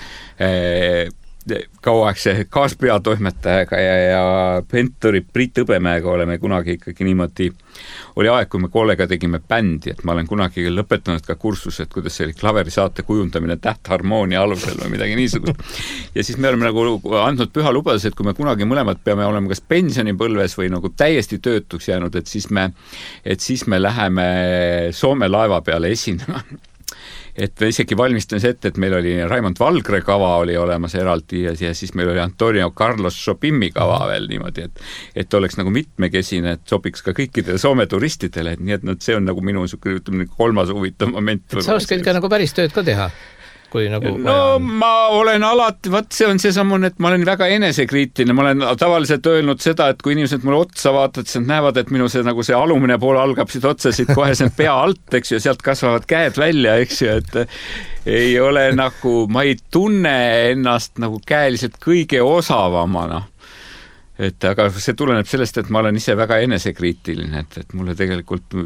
kauaegse kaaspeatoimetajaga ja pentori Priit Hõbemäega oleme kunagi ikkagi niimoodi, oli aeg, kui me kollega tegime bändi, et ma olen kunagi lõpetanud ka kursused, kuidas see oli klaverisaate kujundamine tähtharmoonia alusel või midagi niisugust. Ja siis me oleme nagu andnud püha lubadus, et kui me kunagi mõlemad peame olema kas pensionipõlves või nagu täiesti töötuks jäänud, et siis me läheme Soome laeva peale esinema. Et isegi valmistamise ette, et meil oli Raimond Valgre kava oli olemas eraldi ja siis meil oli Antonio Carlos Jobimi kava veel niimoodi, et oleks nagu mitmekesine, et sobiks ka kõikidele Soome turistidele, et nii et see on nagu minu 3. huvitav moment. Sa oskad ka nagu päris tööd ka teha? Ma olen alati, see on see sammune, et ma olen väga enesekriitiline, ma olen tavaliselt öelnud seda, et kui inimesed mulle otsa vaatavad, siis nad näevad, et minu see alumine pool algab siit otsasid kohe pea alt, eks ju, sealt kasvavad käed välja, eks ju, et ei ole nagu, ma ei tunne ennast nagu käeliselt kõige osavamana. Aga see tuleneb sellest, et ma olen ise väga enesekriitiline, et mulle tegelikult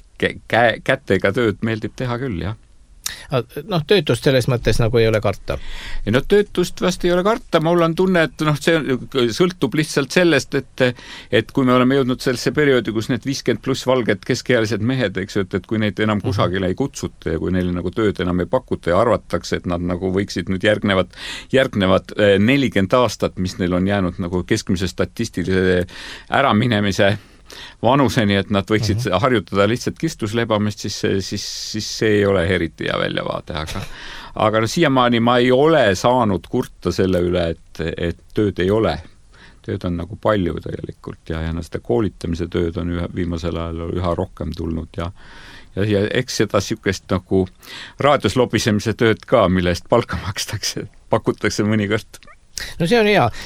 kätega tööd meeldib teha küll, jah. Töötust selles mõttes nagu ei ole karta? Töötust vast ei ole karta, mul on tunne, et see sõltub lihtsalt sellest, et kui me oleme jõudnud sellesse perioodi, kus need 50+ valged keskealised mehed, eks ju, et kui neid enam kusagile ei kutsuta ja kui neile nagu tööd enam ei pakuta ja arvatakse, et nad nagu võiksid nüüd järgnevad 40 aastat, mis neil on jäänud nagu keskmise statistilise äraminemise vanuseni, et nad võiksid harjutada lihtsalt kirstuslepamist, siis see ei ole eriti hea väljavaade, aga siiamaani ma ei ole saanud kurta selle üle, et tööd ei ole. Tööd on nagu palju tegelikult ja seda koolitamise tööd on viimasel ajal üha rohkem tulnud ja eks seda sihukest nagu raadios lobisemise tööd ka, mille eest palka makstakse, pakutakse mõnikord. No see on hea, et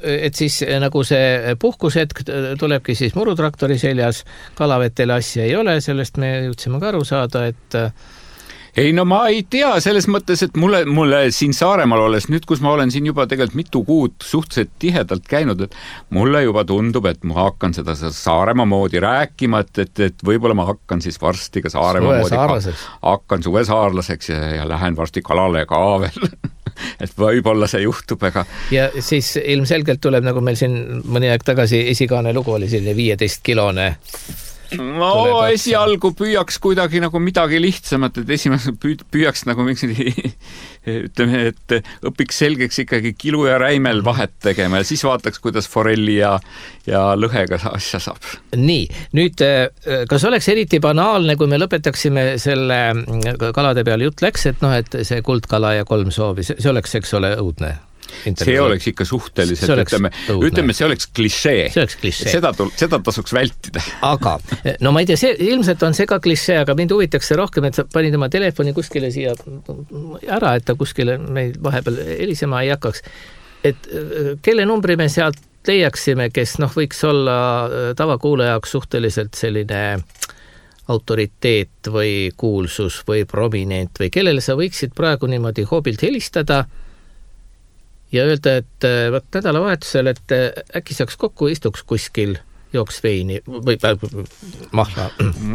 et siis nagu see puhkushetk tulebki siis murutraktori seljas, kalavetele asja ei ole, sellest me jõudsime ka aru saada, et ei, no ma ei tea, selles mõttes, et mulle siin Saaremaal olles, nüüd kus ma olen siin juba tegelikult mitu kuud suhteliselt tihedalt käinud, et mulle juba tundub, et ma hakkan seda Saaremaa moodi rääkima, et võib-olla ma hakkan siis varsti ka Saaremaa moodi, hakkan suvesaarlaseks ja lähen varsti kalale ka veel. Et võib-olla see juhtub, ega. Ja siis ilmselgelt tuleb, nagu meil siin mõni aeg tagasi esikaane lugu oli selline 15-kilone. No esialgu püüaks kuidagi nagu midagi lihtsamat, et esimest püüaks nagu ütleme, et õpiks selgeks ikkagi kilu ja räimel vahet tegema ja siis vaataks, kuidas forelli ja lõhega asja saab. Nii, nüüd kas oleks eriti banaalne, kui me lõpetaksime selle kalade peale jutt läks, et et see kuldkala ja 3 soovi, see oleks, eks ole, õudne. See oleks ikka suhteliselt, ütleme, see oleks klišee. Seda tasuks vältida. Aga, no ma ei tea, ilmselt on see ka klišee, aga mind huvitaks see rohkem, et sa panid oma telefoni kuskile siia ära, et ta kuskile meil vahepeal helisema ei hakkaks. Et kelle numbri me sealt leiaksime, kes võiks olla tavakuulajaks suhteliselt selline autoriteet või kuulsus või prominent või kellele sa võiksid praegu niimoodi hoobilt helistada ja öelda, et võt nädalavahetusel, et äkki saaks kokku, istuks kuskil, jooks veini või mahla.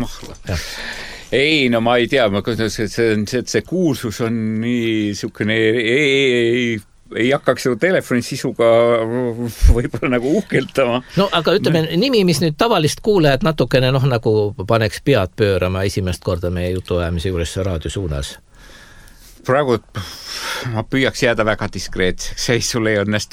Ei, no ma ei tea, see kuulsus on nii sukene, ei hakkaks ju telefoni sisuga võib-olla nagu uhkeltama. No aga ütleme, nimi, mis nüüd tavalist kuulajad natukene nagu paneks pead pöörama esimest korda meie jutuajamise juures raadios suunas. Praegu ma püüaks jääda väga diskreetseks, ei, sul ei õnnestu.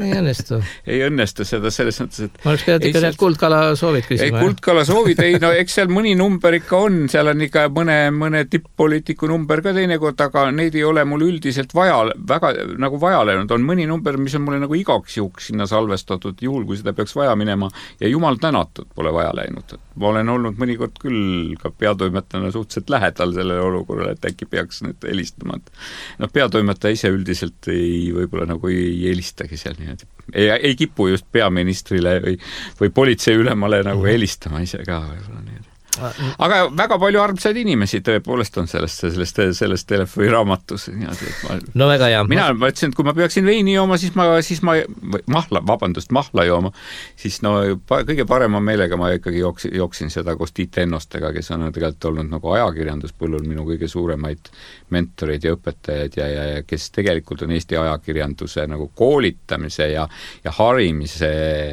Ei õnnestu seda selles mõttes, et ma oleks pead ikka need kuldkala soovid küsima. Ei, kuldkala soovid, ei, no eks seal mõni number ikka on, seal on ikka mõne tipp-poliitiku number ka teinekord, aga neid ei ole mul üldiselt väga nagu vaja läinud. On mõni number, mis on mulle nagu igaks juhuks sinna salvestatud, juhul kui seda peaks vaja minema ja jumal tänatud pole vaja läinud. Ma olen olnud mõnikord küll ka peatoimetajana suhteliselt lähedal sellele olukorrale, et äkki peaks nüüd helistama. Peatoimetaja ise üldiselt võib-olla nagu ei helistagi seal nii, ei kipu just peaministrile või politsei ülemale nagu helistama ise ka võib-olla nii. Aga väga palju armsaid inimesi tõepoolest on selles telefoniraamatus. No väga hea. Mina mõtlesin, et kui ma peaksin veini jooma, siis ma mahla jooma, siis kõige parema meelega ma ikkagi jooksin seda koos Tiit Ennostega, kes on tegelikult olnud nagu ajakirjanduspõllul minu kõige suuremaid mentoreid ja õpetajaid ja kes tegelikult on Eesti ajakirjanduse nagu koolitamise ja harimise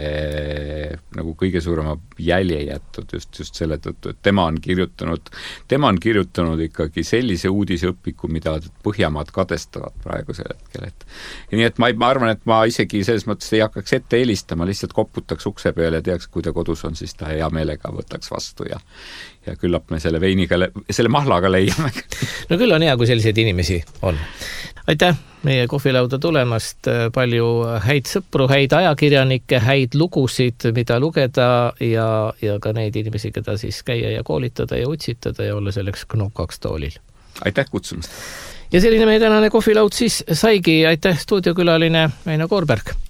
nagu kõige suurema jälje jättud just selle tõttu, et tema on kirjutanud ikkagi sellise uudiseõpiku, mida Põhjamaad kadestavad praegusel hetkel. Nii et ma arvan, et ma isegi selles mõttes ei hakkaks ette helistama, lihtsalt koputaks ukse peale ja teaks, kui ta kodus on, siis ta hea meelega võtaks vastu ja küllap me selle veiniga, selle mahlaga leiame. No küll on hea, kui selliseid inimesi on. Aitäh meie kohvilauda tulemast, palju häid sõpru, häid ajakirjanikke, häid lugusid, mida lugeda ja ka neid inimesi, keda siis käia ja koolitada ja utsitada ja olla selleks knokaks toolil. Aitäh kutsumast! Ja selline meie tänane kohvilaud siis saigi. Aitäh stuudiokülaline Väino Koorberg!